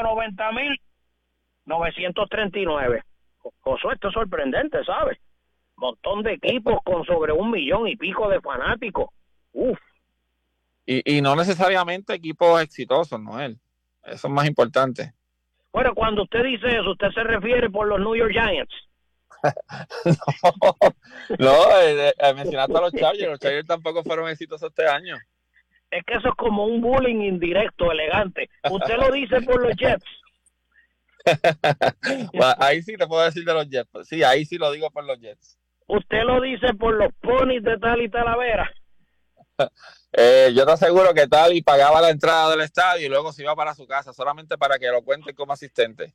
S6: 1.190.939. Josué, esto es sorprendente, ¿sabes? montón de equipos con sobre 1 millón y pico de fanáticos. Uf.
S7: Y no necesariamente equipos exitosos, Noel. Eso es más importante.
S6: Bueno, cuando usted dice eso, ¿usted se refiere por los New York Giants?
S7: No, mencionaste a los Chargers tampoco fueron exitosos este año.
S6: Es que eso es como un bullying indirecto, elegante. Usted lo dice por los Jets.
S7: Bueno, ahí sí te puedo decir de los Jets. Sí, ahí sí lo digo por los Jets.
S6: Usted lo dice por los ponis de Tali Talavera.
S7: Yo te aseguro que Tali pagaba la entrada del estadio y luego se iba para su casa solamente para que lo cuenten como asistente.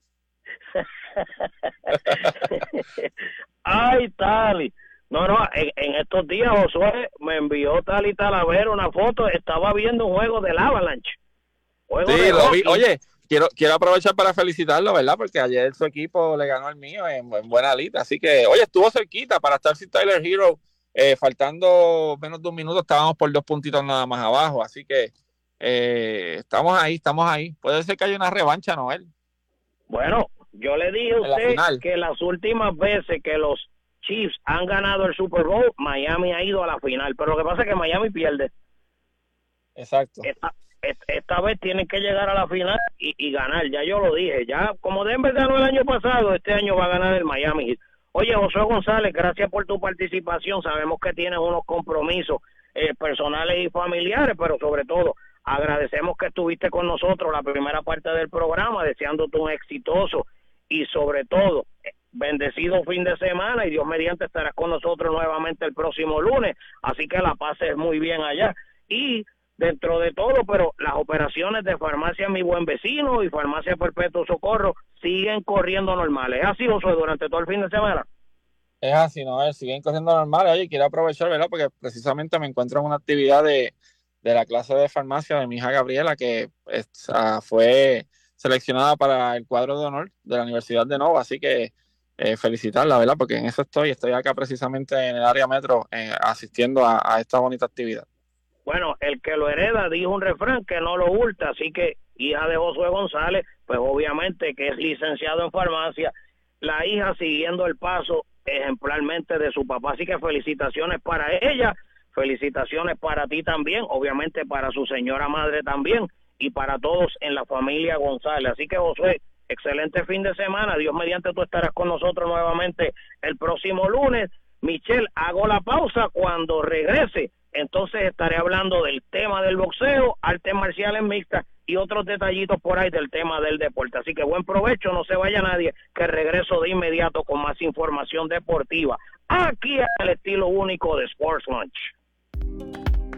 S6: Ay, Tali. No, en estos días Josué me envió Tali Talavera una foto. Estaba viendo un juego del Avalanche.
S7: Sí, lo vi. Oye, quiero aprovechar para felicitarlo, ¿verdad? Porque ayer su equipo le ganó al mío en buena lita. Así que, oye, estuvo cerquita para estar sin Tyler Hero. Faltando menos de un minuto, estábamos por 2 puntitos nada más abajo. Así que estamos ahí. Puede ser que haya una revancha, Noel.
S6: Bueno, yo le dije a usted que las últimas veces que los Chiefs han ganado el Super Bowl, Miami ha ido a la final. Pero lo que pasa es que Miami pierde.
S7: Exacto.
S6: Esta vez tienen que llegar a la final y ganar. Ya yo lo dije. Ya como Denver ganó el año pasado, este año va a ganar el Miami. Oye, José González, gracias por tu participación. Sabemos que tienes unos compromisos personales y familiares, pero sobre todo agradecemos que estuviste con nosotros la primera parte del programa, deseándote un exitoso y sobre todo bendecido fin de semana, y Dios mediante estarás con nosotros nuevamente el próximo lunes, así que la pases muy bien allá. Y dentro de todo, pero las operaciones de Farmacia Mi Buen Vecino y Farmacia Perpetuo Socorro siguen corriendo normales. ¿Es así, Josué, durante todo el fin de semana?
S7: Es así, ¿no? Siguen corriendo normales. Oye, quiero aprovechar, ¿verdad? Porque precisamente me encuentro en una actividad de la clase de farmacia de mi hija Gabriela, que fue seleccionada para el cuadro de honor de la Universidad de Nova, así que felicitarla, ¿verdad? Porque en eso estoy acá precisamente en el área metro asistiendo a esta bonita actividad.
S6: Bueno, el que lo hereda dijo un refrán que no lo hurta, así que hija de Josué González, pues obviamente que es licenciado en farmacia, la hija siguiendo el paso ejemplarmente de su papá, así que felicitaciones para ella, felicitaciones para ti también, obviamente para su señora madre también, y para todos en la familia González. Así que Josué, excelente fin de semana, Dios mediante tú estarás con nosotros nuevamente el próximo lunes. Michelle, hago la pausa, cuando regrese entonces estaré hablando del tema del boxeo, artes marciales mixtas y otros detallitos por ahí del tema del deporte. Así que buen provecho, no se vaya nadie, que regreso de inmediato con más información deportiva, aquí al estilo único de Sports Lunch.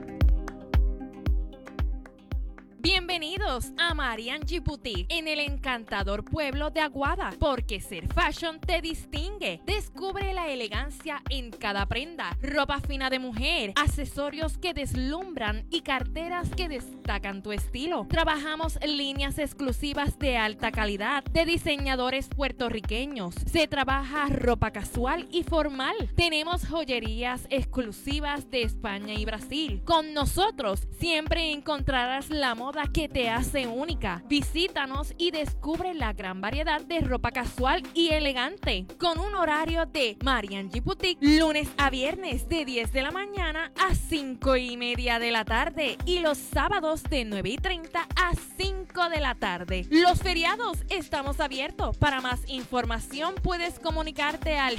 S2: Bienvenidos a Mariangi Boutique en el encantador pueblo de Aguada, porque ser fashion te distingue. Descubre la elegancia en cada prenda, ropa fina de mujer, accesorios que deslumbran y carteras que destacan tu estilo. Trabajamos líneas exclusivas de alta calidad de diseñadores puertorriqueños. Se trabaja ropa casual y formal. Tenemos joyerías exclusivas de España y Brasil. Con nosotros siempre encontrarás la moda que te hace única. Visítanos y descubre la gran variedad de ropa casual y elegante, con un horario de Mariangi Boutique lunes a viernes de 10 de la mañana a 5:30 de la tarde y los sábados de 9:30 a 5 de la tarde. Los feriados estamos abiertos. Para más información puedes comunicarte al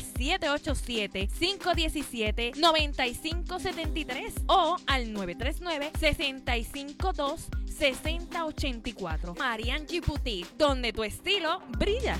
S2: 787-517-9573 o al 939-652-6084. Mariangi Boutique, donde tu estilo brilla.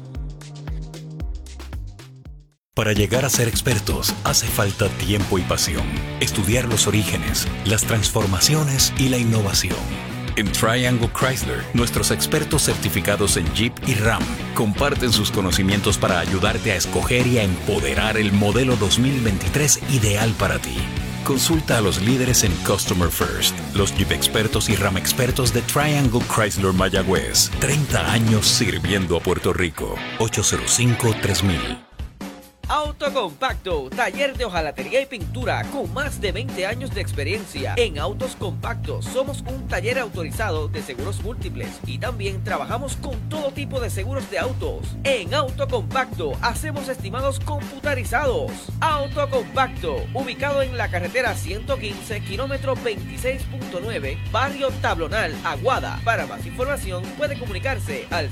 S3: Para llegar a ser expertos hace falta tiempo y pasión. Estudiar los orígenes, las transformaciones y la innovación. En Triangle Chrysler, nuestros expertos certificados en Jeep y Ram comparten sus conocimientos para ayudarte a escoger y a empoderar el modelo 2023 ideal para ti. Consulta a los líderes en Customer First, los Jeep expertos y Ram expertos de Triangle Chrysler Mayagüez. 30 años sirviendo a Puerto Rico. 805-3000.
S4: Autocompacto, taller de hojalatería y pintura con más de 20 años de experiencia. En Autos Compactos somos un taller autorizado de seguros múltiples y también trabajamos con todo tipo de seguros de autos. En Autocompacto hacemos estimados computarizados. Autocompacto, ubicado en la carretera 115, kilómetro 26.9, barrio Tablonal, Aguada. Para más información puede comunicarse al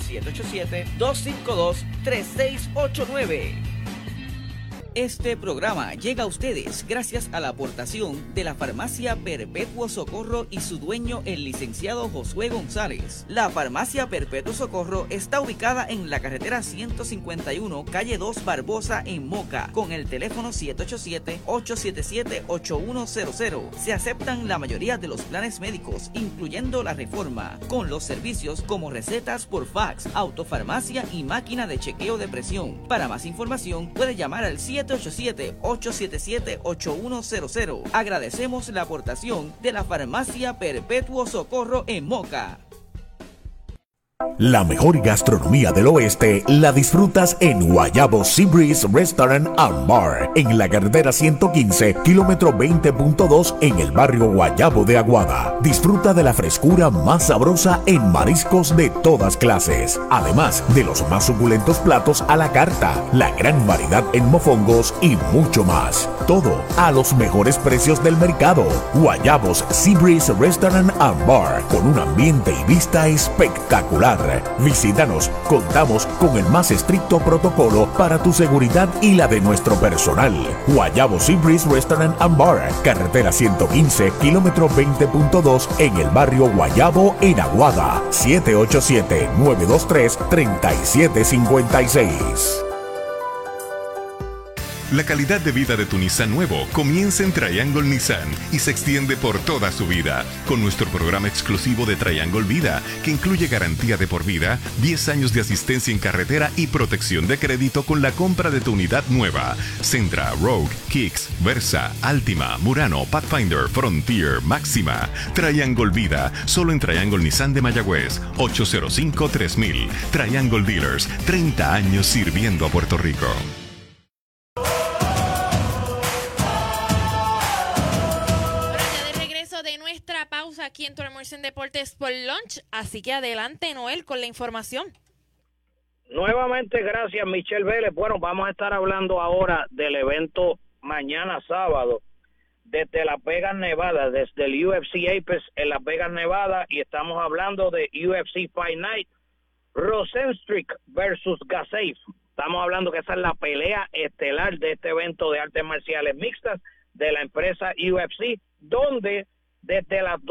S4: 787-252-3689. Este programa llega a ustedes gracias a la aportación de la Farmacia Perpetuo Socorro y su dueño, el licenciado Josué González. La Farmacia Perpetuo Socorro está ubicada en la carretera 151, calle 2 Barbosa, en Moca, con el teléfono 787-877-8100. Se aceptan la mayoría de los planes médicos, incluyendo la Reforma, con los servicios como recetas por fax, autofarmacia y máquina de chequeo de presión. Para más información puede llamar al 787-877-8100. Agradecemos la aportación de la Farmacia Perpetuo Socorro en Moca.
S1: La mejor gastronomía del oeste la disfrutas en Guayabo Seabreeze Restaurant and Bar, en la carretera 115, kilómetro 20.2, en el barrio Guayabo de Aguada. Disfruta de la frescura más sabrosa en mariscos de todas clases, además de los más suculentos platos a la carta, la gran variedad en mofongos y mucho más. Todo a los mejores precios del mercado. Guayabos Seabreeze Restaurant and Bar, con un ambiente y vista espectacular. Visítanos, contamos con el más estricto protocolo para tu seguridad y la de nuestro personal. Guayabo Seabreeze Restaurant and Bar, carretera 115, kilómetro 20.2, en el barrio Guayabo, en Aguada. 787-923-3756.
S5: La calidad de vida de tu Nissan nuevo comienza en Triangle Nissan y se extiende por toda su vida, con nuestro programa exclusivo de Triangle Vida, que incluye garantía de por vida, 10 años de asistencia en carretera y protección de crédito con la compra de tu unidad nueva. Sentra, Rogue, Kicks, Versa, Altima, Murano, Pathfinder, Frontier, Máxima. Triangle Vida, solo en Triangle Nissan de Mayagüez, 805-3000. Triangle Dealers, 30 años sirviendo a Puerto Rico.
S2: Pausa aquí en tu almuerzo en Deportes por Lunch, así que adelante, Noel, con la información.
S6: Nuevamente, gracias, Michelle Vélez. Bueno, vamos a estar hablando ahora del evento mañana sábado desde Las Vegas, Nevada, desde el UFC Apex en Las Vegas, Nevada, y estamos hablando de UFC Fight Night, Rozenstruik versus Gasaev. Estamos hablando que esa es la pelea estelar de este evento de artes marciales mixtas de la empresa UFC, donde desde las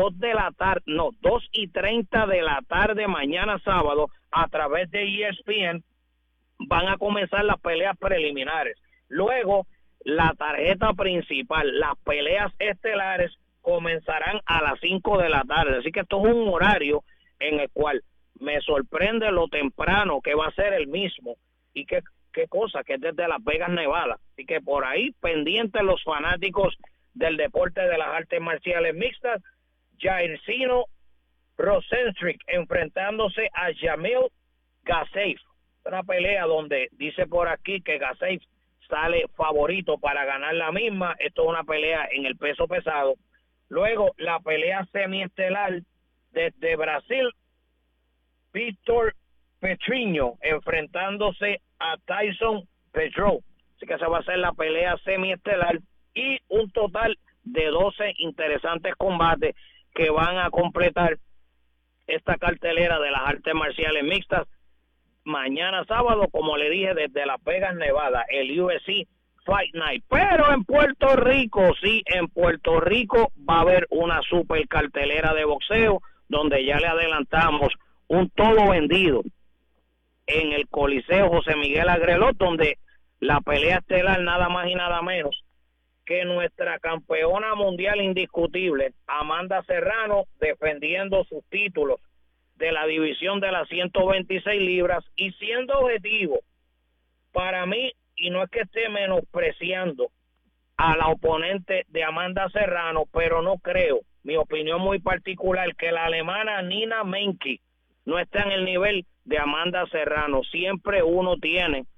S6: 2:30 de la tarde mañana sábado, a través de ESPN, van a comenzar las peleas preliminares. Luego, la tarjeta principal, las peleas estelares, comenzarán a las 5 de la tarde. Así que esto es un horario en el cual me sorprende lo temprano que va a ser el mismo. Y qué cosa, que es desde Las Vegas, Nevada. Así que por ahí, pendientes los fanáticos del deporte de las artes marciales mixtas. Jairzinho Rozenstruik enfrentándose a Jamil Gasaev. Una pelea donde dice por aquí que Gasaev sale favorito para ganar la misma. Esto es una pelea en el peso pesado. Luego, la pelea semiestelar desde Brasil, Víctor Petrinho enfrentándose a Tyson Pedro. Así que esa va a ser la pelea semiestelar, y un total de 12 interesantes combates que van a completar esta cartelera de las artes marciales mixtas mañana sábado, como le dije, desde Las Vegas, Nevada, el UFC Fight Night. Pero en Puerto Rico, sí, en Puerto Rico va a haber una super cartelera de boxeo, donde ya le adelantamos un todo vendido en el Coliseo José Miguel Agrelot, donde la pelea estelar nada más y nada menos que nuestra campeona mundial indiscutible, Amanda Serrano, defendiendo sus títulos de la división de las 126 libras, y siendo objetivo, para mí, y no es que esté menospreciando a la oponente de Amanda Serrano, pero no creo, mi opinión muy particular, que la alemana Nina Menke no está en el nivel de Amanda Serrano. Siempre uno tiene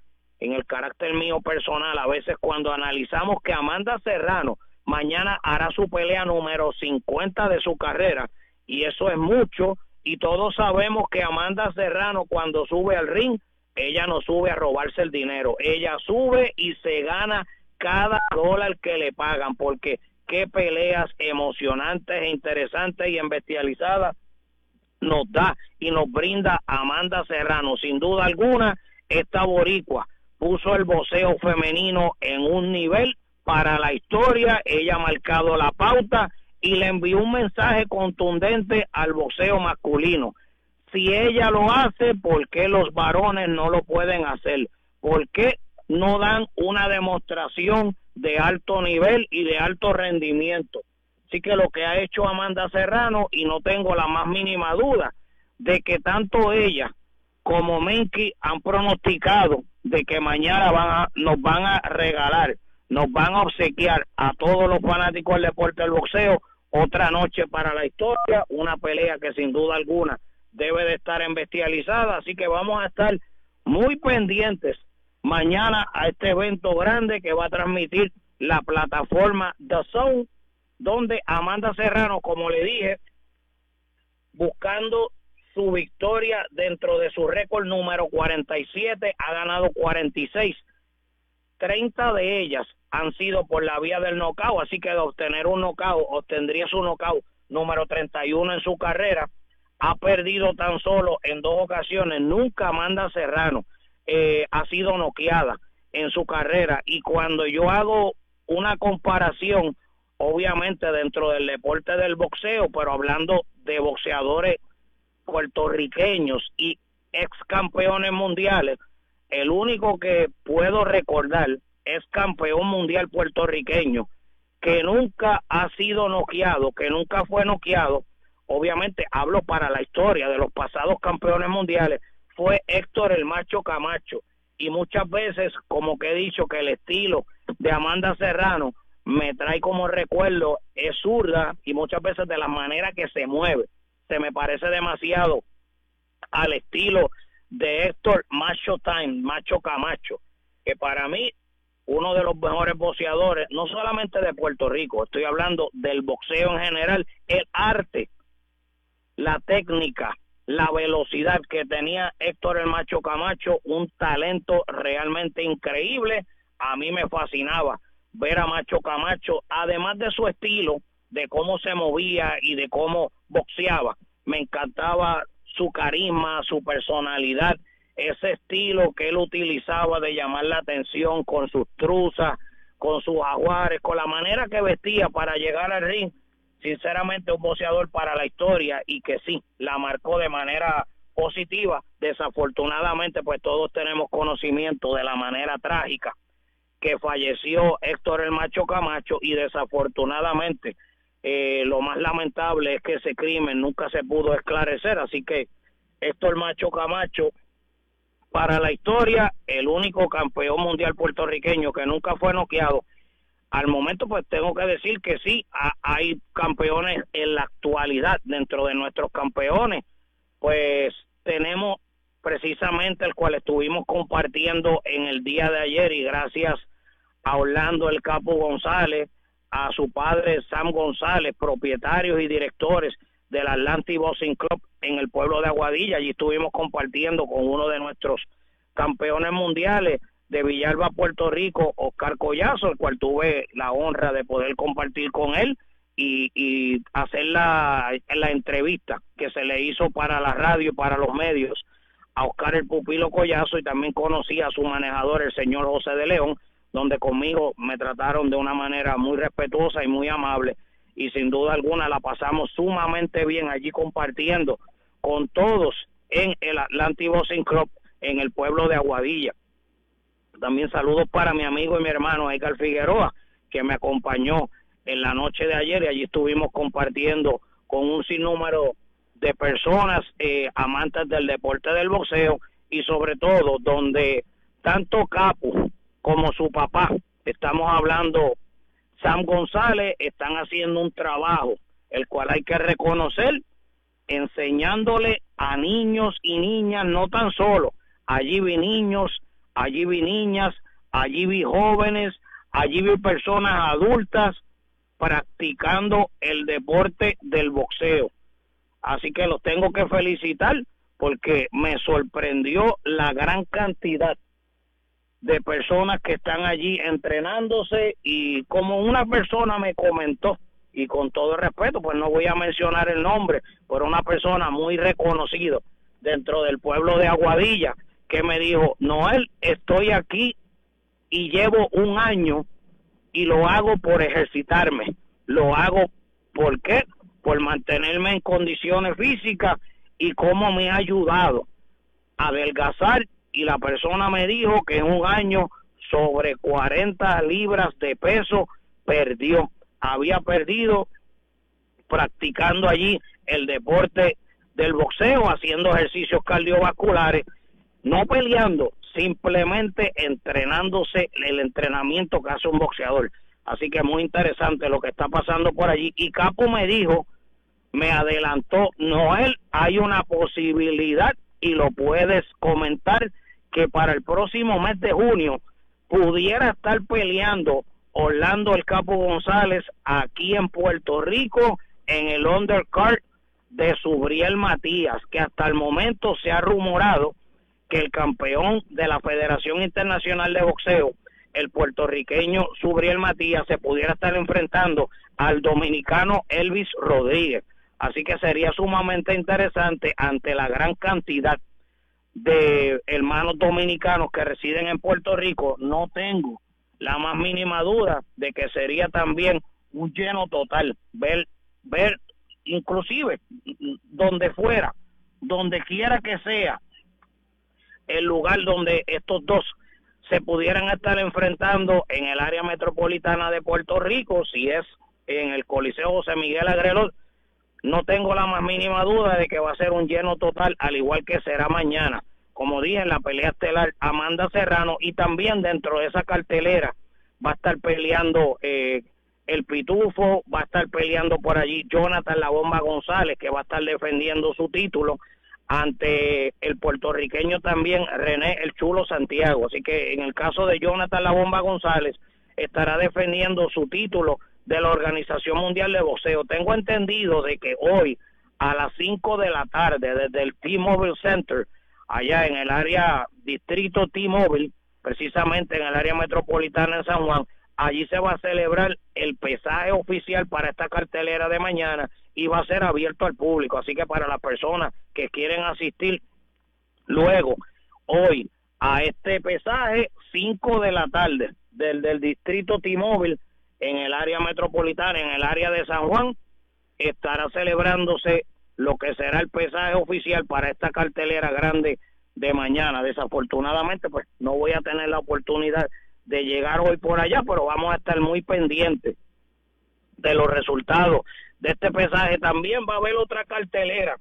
S6: en el carácter mío personal, a veces cuando analizamos que Amanda Serrano mañana hará su pelea número 50 de su carrera, y eso es mucho, y todos sabemos que Amanda Serrano cuando sube al ring, ella no sube a robarse el dinero, ella sube y se gana cada dólar que le pagan, porque qué peleas emocionantes e interesantes y embestializadas nos da y nos brinda Amanda Serrano. Sin duda alguna, esta boricua puso el boxeo femenino en un nivel para la historia. Ella ha marcado la pauta y le envió un mensaje contundente al boxeo masculino. Si ella lo hace, ¿por qué los varones no lo pueden hacer? ¿Por qué no dan una demostración de alto nivel y de alto rendimiento? Así que lo que ha hecho Amanda Serrano, y no tengo la más mínima duda de que tanto ella como Menky han pronosticado de que mañana nos van a regalar, nos van a obsequiar a todos los fanáticos del deporte del boxeo otra noche para la historia, una pelea que sin duda alguna debe de estar embestializada. Así que vamos a estar muy pendientes mañana a este evento grande que va a transmitir la plataforma The Zone, donde Amanda Serrano, como le dije, buscando su victoria dentro de su récord número 47, ha ganado 46. 30 de ellas han sido por la vía del knockout, así que de obtener un knockout, obtendría su knockout número 31 en su carrera. Ha perdido tan solo en 2 ocasiones. Nunca Amanda Serrano ha sido noqueada en su carrera, y cuando yo hago una comparación, obviamente dentro del deporte del boxeo, pero hablando de boxeadores puertorriqueños y ex campeones mundiales, el único que puedo recordar es campeón mundial puertorriqueño que nunca ha sido noqueado, que nunca fue noqueado, obviamente hablo para la historia de los pasados campeones mundiales, fue Héctor el Macho Camacho. Y muchas veces, como que he dicho, que el estilo de Amanda Serrano me trae como recuerdo, es zurda, y muchas veces de la manera que se mueve se me parece demasiado al estilo de Héctor Macho Camacho, que para mí uno de los mejores boxeadores, no solamente de Puerto Rico, estoy hablando del boxeo en general, el arte, la técnica, la velocidad que tenía Héctor el Macho Camacho, un talento realmente increíble. A mí me fascinaba ver a Macho Camacho, además de su estilo, de cómo se movía y de cómo boxeaba. Me encantaba su carisma, su personalidad, ese estilo que él utilizaba de llamar la atención con sus truzas, con sus jaguares, con la manera que vestía para llegar al ring. Sinceramente, un boxeador para la historia, y que sí, la marcó de manera positiva. Desafortunadamente, pues todos tenemos conocimiento de la manera trágica que falleció Héctor el Macho Camacho, y desafortunadamente lo más lamentable es que ese crimen nunca se pudo esclarecer. Así que Héctor Macho Camacho, para la historia, el único campeón mundial puertorriqueño que nunca fue noqueado. Al momento, pues tengo que decir que sí, hay campeones en la actualidad. Dentro de nuestros campeones, pues tenemos precisamente el cual estuvimos compartiendo en el día de ayer, y gracias a Orlando El Capo González, a su padre Sam González, propietarios y directores del Atlantic Boxing Club en el pueblo de Aguadilla. Allí estuvimos compartiendo con uno de nuestros campeones mundiales de Villalba, Puerto Rico, Oscar Collazo, el cual tuve la honra de poder compartir con él y hacer la entrevista que se le hizo para la radio, para los medios, a Oscar el Pupilo Collazo, y también conocí a su manejador, el señor José de León, donde conmigo me trataron de una manera muy respetuosa y muy amable, y sin duda alguna la pasamos sumamente bien allí compartiendo con todos en el Atlantic Boxing Club en el pueblo de Aguadilla. También saludos para mi amigo y mi hermano Edgar Figueroa, que me acompañó en la noche de ayer, y allí estuvimos compartiendo con un sinnúmero de personas amantes del deporte del boxeo, y sobre todo donde tanto Capo como su papá, estamos hablando Sam González, están haciendo un trabajo el cual hay que reconocer, enseñándole a niños y niñas, no tan solo, allí vi niños, allí vi niñas, allí vi jóvenes, allí vi personas adultas practicando el deporte del boxeo. Así que los tengo que felicitar porque me sorprendió la gran cantidad de personas que están allí entrenándose, y como una persona me comentó, y con todo el respeto, pues no voy a mencionar el nombre, pero una persona muy reconocida dentro del pueblo de Aguadilla, que me dijo: Noel, estoy aquí y llevo 1 año y lo hago por ejercitarme, lo hago ¿por qué? Por mantenerme en condiciones físicas, y cómo me ha ayudado a adelgazar. Y la persona me dijo que en 1 año sobre 40 libras de peso perdió. Había perdido practicando allí el deporte del boxeo, haciendo ejercicios cardiovasculares, no peleando, simplemente entrenándose el entrenamiento que hace un boxeador. Así que muy interesante lo que está pasando por allí. Y Capo me dijo, me adelantó: Noel, hay una posibilidad, y lo puedes comentar, que para el próximo mes de junio pudiera estar peleando Orlando el Capo González aquí en Puerto Rico en el undercard de Subriel Matías, que hasta el momento se ha rumorado que el campeón de la Federación Internacional de Boxeo, el puertorriqueño Subriel Matías, se pudiera estar enfrentando al dominicano Elvis Rodríguez. Así que sería sumamente interesante ante la gran cantidad de hermanos dominicanos que residen en Puerto Rico. No tengo la más mínima duda de que sería también un lleno total, ver inclusive donde fuera, donde quiera que sea el lugar donde estos dos se pudieran estar enfrentando en el área metropolitana de Puerto Rico, si es en el Coliseo José Miguel Agrelot, no tengo la más mínima duda de que va a ser un lleno total, al igual que será mañana. Como dije, en la pelea estelar, Amanda Serrano, y también dentro de esa cartelera va a estar peleando el Pitufo, va a estar peleando por allí Jonathan La Bomba González, que va a estar defendiendo su título ante el puertorriqueño también René El Chulo Santiago. Así que en el caso de Jonathan La Bomba González, estará defendiendo su título de la Organización Mundial de Boxeo. Tengo entendido de que hoy a las 5 de la tarde desde el T-Mobile Center, allá en el área distrito T-Mobile, precisamente en el área metropolitana de San Juan, allí se va a celebrar el pesaje oficial para esta cartelera de mañana, y va a ser abierto al público. Así que para las personas que quieren asistir luego, hoy, a este pesaje, 5 de la tarde, del distrito T-Mobile, en el área metropolitana, en el área de San Juan, estará celebrándose lo que será el pesaje oficial para esta cartelera grande de mañana. Desafortunadamente, pues no voy a tener la oportunidad de llegar hoy por allá, pero vamos a estar muy pendientes de los resultados de este pesaje. También va a haber otra cartelera.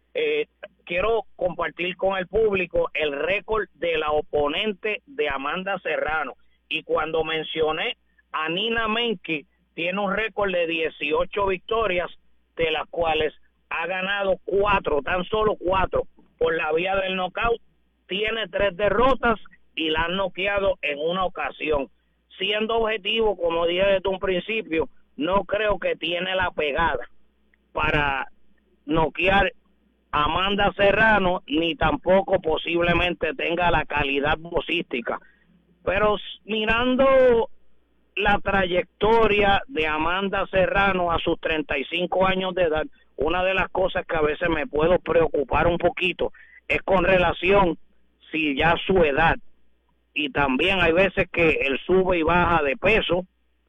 S6: Quiero compartir con el público el récord de la oponente de Amanda Serrano, y cuando mencioné a Nina Menke, tiene un récord de 18 victorias, de las cuales ha ganado 4, tan solo 4 por la vía del knockout. Tiene 3 derrotas y la han noqueado en una ocasión. Siendo objetivo, como dije desde un principio, no creo que tiene la pegada para noquear a Amanda Serrano, ni tampoco posiblemente tenga la calidad boxística. Pero mirando la trayectoria de Amanda Serrano a sus 35 años de edad, una de las cosas que a veces me puedo preocupar un poquito es con relación si ya su edad, y también hay veces que él sube y baja de peso,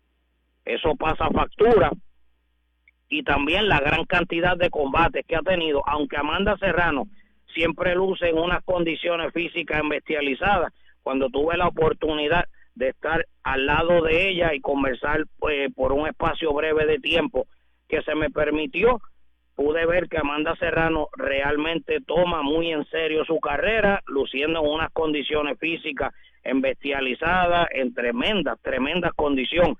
S6: eso pasa factura, y también la gran cantidad de combates que ha tenido. Aunque Amanda Serrano siempre luce en unas condiciones físicas bestializadas, cuando tuve la oportunidad de estar al lado de ella y conversar por un espacio breve de tiempo que se me permitió, pude ver que Amanda Serrano realmente toma muy en serio su carrera, luciendo en unas condiciones físicas bestializadas, en tremendas condiciones,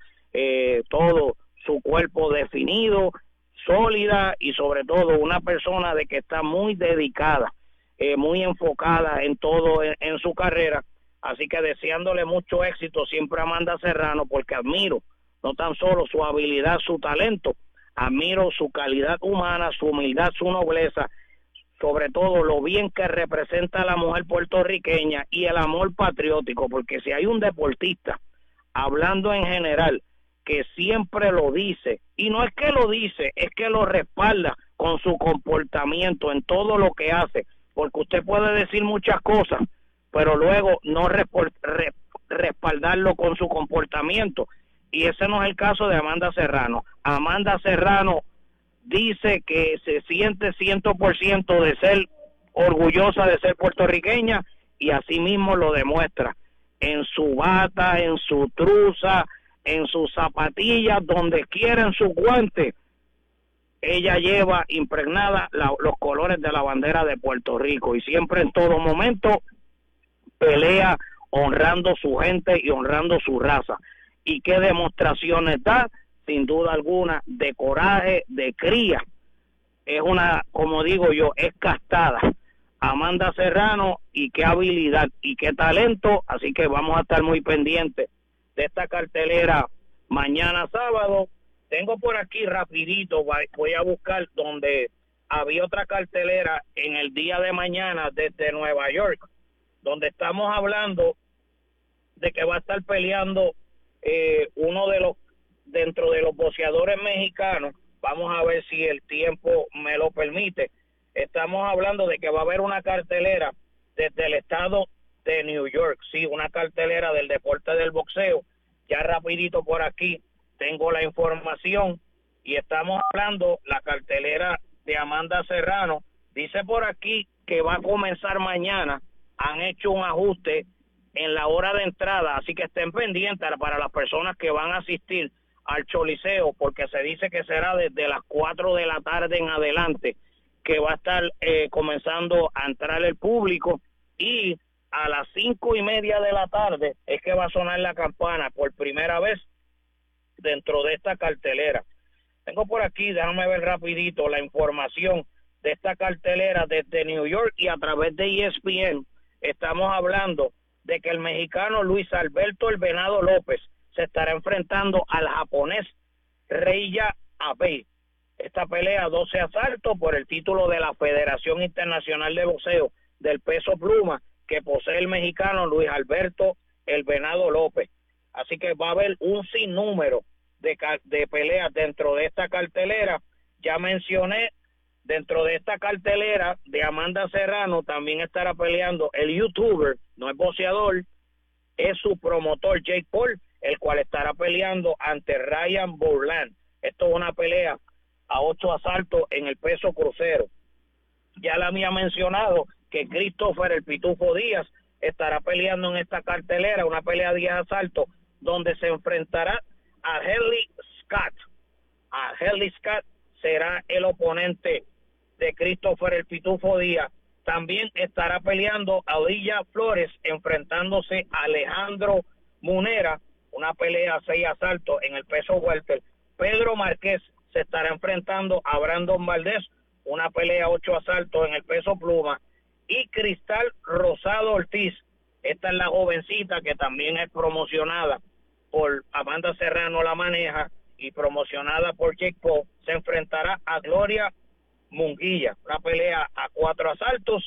S6: todo su cuerpo definido, sólida, y sobre todo una persona de que está muy dedicada, muy enfocada en todo en su carrera. Así que deseándole mucho éxito siempre a Amanda Serrano, porque admiro no tan solo su habilidad, su talento, admiro su calidad humana, su humildad, su nobleza, sobre todo lo bien que representa a la mujer puertorriqueña y el amor patriótico, porque si hay un deportista, hablando en general, que siempre lo dice, y no es que lo dice, es que lo respalda con su comportamiento en todo lo que hace, porque usted puede decir muchas cosas, pero luego no respaldarlo con su comportamiento, y ese no es el caso de Amanda Serrano. Amanda Serrano dice que se siente 100% de ser orgullosa de ser puertorriqueña, y así mismo lo demuestra en su bata, en su truza, en sus zapatillas, donde quiera, en sus guantes. Ella lleva impregnada los colores de la bandera de Puerto Rico, y siempre en todo momento pelea honrando su gente y honrando su raza. Y qué demostraciones da, sin duda alguna, de coraje, de cría. Es una, como digo yo, es castada Amanda Serrano, y qué habilidad y qué talento. Así que vamos a estar muy pendientes de esta cartelera mañana sábado. Tengo por aquí rapidito, voy a buscar donde había otra cartelera en el día de mañana desde Nueva York, donde estamos hablando de que va a estar peleando uno de los, dentro de los boxeadores mexicanos. Vamos a ver si el tiempo me lo permite. Estamos hablando de que va a haber una cartelera desde el estado de New York, sí, una cartelera del deporte del boxeo. Ya rapidito por aquí tengo la información, y estamos hablando la cartelera de Amanda Serrano. Dice por aquí que va a comenzar mañana. Han hecho un ajuste en la hora de entrada, así que estén pendientes para las personas que van a asistir al Choliseo, porque se dice que será desde las 4 de la tarde en adelante que va a estar comenzando a entrar el público, y a las 5:30 de la tarde es que va a sonar la campana por primera vez dentro de esta cartelera. Tengo por aquí, déjame ver rapidito la información de esta cartelera desde New York, y a través de ESPN estamos hablando de que el mexicano Luis Alberto El Venado López se estará enfrentando al japonés Reiya Abe. Esta pelea 12 asaltos por el título de la Federación Internacional de Boxeo del peso pluma que posee el mexicano Luis Alberto El Venado López. Así que va a haber un sinnúmero de peleas dentro de esta cartelera. Ya mencioné, dentro de esta cartelera de Amanda Serrano también estará peleando el youtuber, no es boxeador, es su promotor Jake Paul, el cual estará peleando ante Ryan Bourland. Esto es una pelea a 8 asaltos en el peso crucero. Ya la había mencionado que Christopher El Pitufo Díaz estará peleando en esta cartelera, una pelea a 10 asaltos, donde se enfrentará a Helly Scott. A Helly Scott será el oponente de Christopher El Pitufo Díaz. También estará peleando a Lilla Flores, enfrentándose a Alejandro Munera, una pelea a 6 asaltos en el peso welter. Pedro Márquez se estará enfrentando a Brandon Valdés, una pelea a 8 asaltos en el peso pluma. Y Cristal Rosado Ortiz, esta es la jovencita que también es promocionada por Amanda Serrano, la maneja, y promocionada por Jake Paul, se enfrentará a Gloria Munguía, una pelea a 4 asaltos.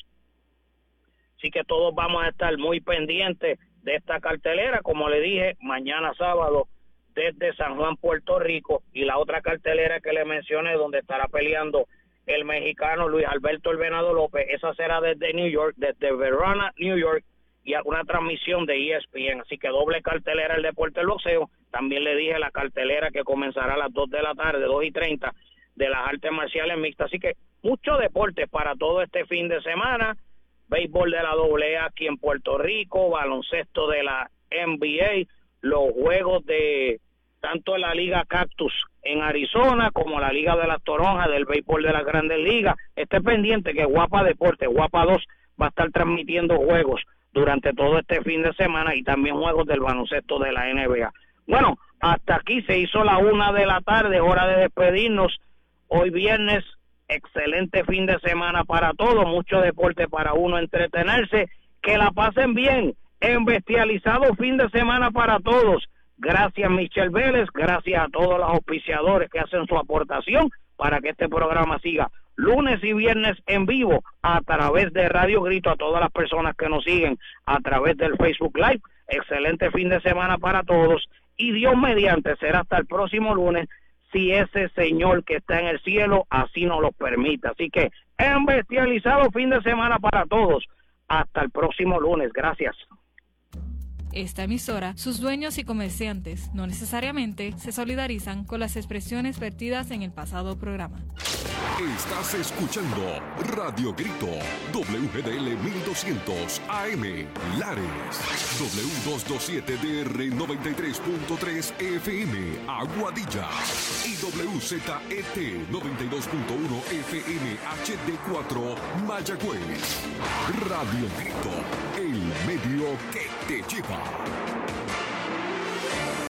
S6: Así que todos vamos a estar muy pendientes de esta cartelera, como le dije, mañana sábado desde San Juan, Puerto Rico, y la otra cartelera que le mencioné donde estará peleando el mexicano Luis Alberto El Venado López, esa será desde New York, desde Verona, New York, y una transmisión de ESPN. Así que doble cartelera el deporte del boxeo. También le dije la cartelera que comenzará a las 2 de la tarde, 2:30, de las artes marciales mixtas. Así que mucho deporte para todo este fin de semana. Béisbol de la AA aquí en Puerto Rico, baloncesto de la NBA, los juegos de tanto la Liga Cactus en Arizona como la Liga de las Toronjas del béisbol de las Grandes Ligas. Esté pendiente que Guapa Deporte, Guapa 2, va a estar transmitiendo juegos durante todo este fin de semana, y también juegos del baloncesto de la NBA. Bueno, hasta aquí se hizo la 1 de la tarde, hora de despedirnos. Hoy viernes, excelente fin de semana para todos, mucho deporte para uno entretenerse. Que la pasen bien. Embestializado fin de semana para todos. Gracias, Michelle Vélez. Gracias a todos los auspiciadores que hacen su aportación para que este programa siga lunes y viernes en vivo a través de Radio Grito, a todas las personas que nos siguen a través del Facebook Live. Excelente fin de semana para todos y Dios mediante será hasta el próximo lunes, si ese Señor que está en el cielo así nos lo permite. Así que embestializado fin de semana para todos. Hasta el próximo lunes. Gracias.
S8: Esta emisora, sus dueños y comerciantes no necesariamente se solidarizan con las expresiones vertidas en el pasado programa.
S9: Estás escuchando Radio Grito, WGDL 1200 AM, Lares, W227DR 93.3 FM, Aguadilla, y WZET 92.1 FM HD4, Mayagüez. Radio Grito, el medio que te lleva.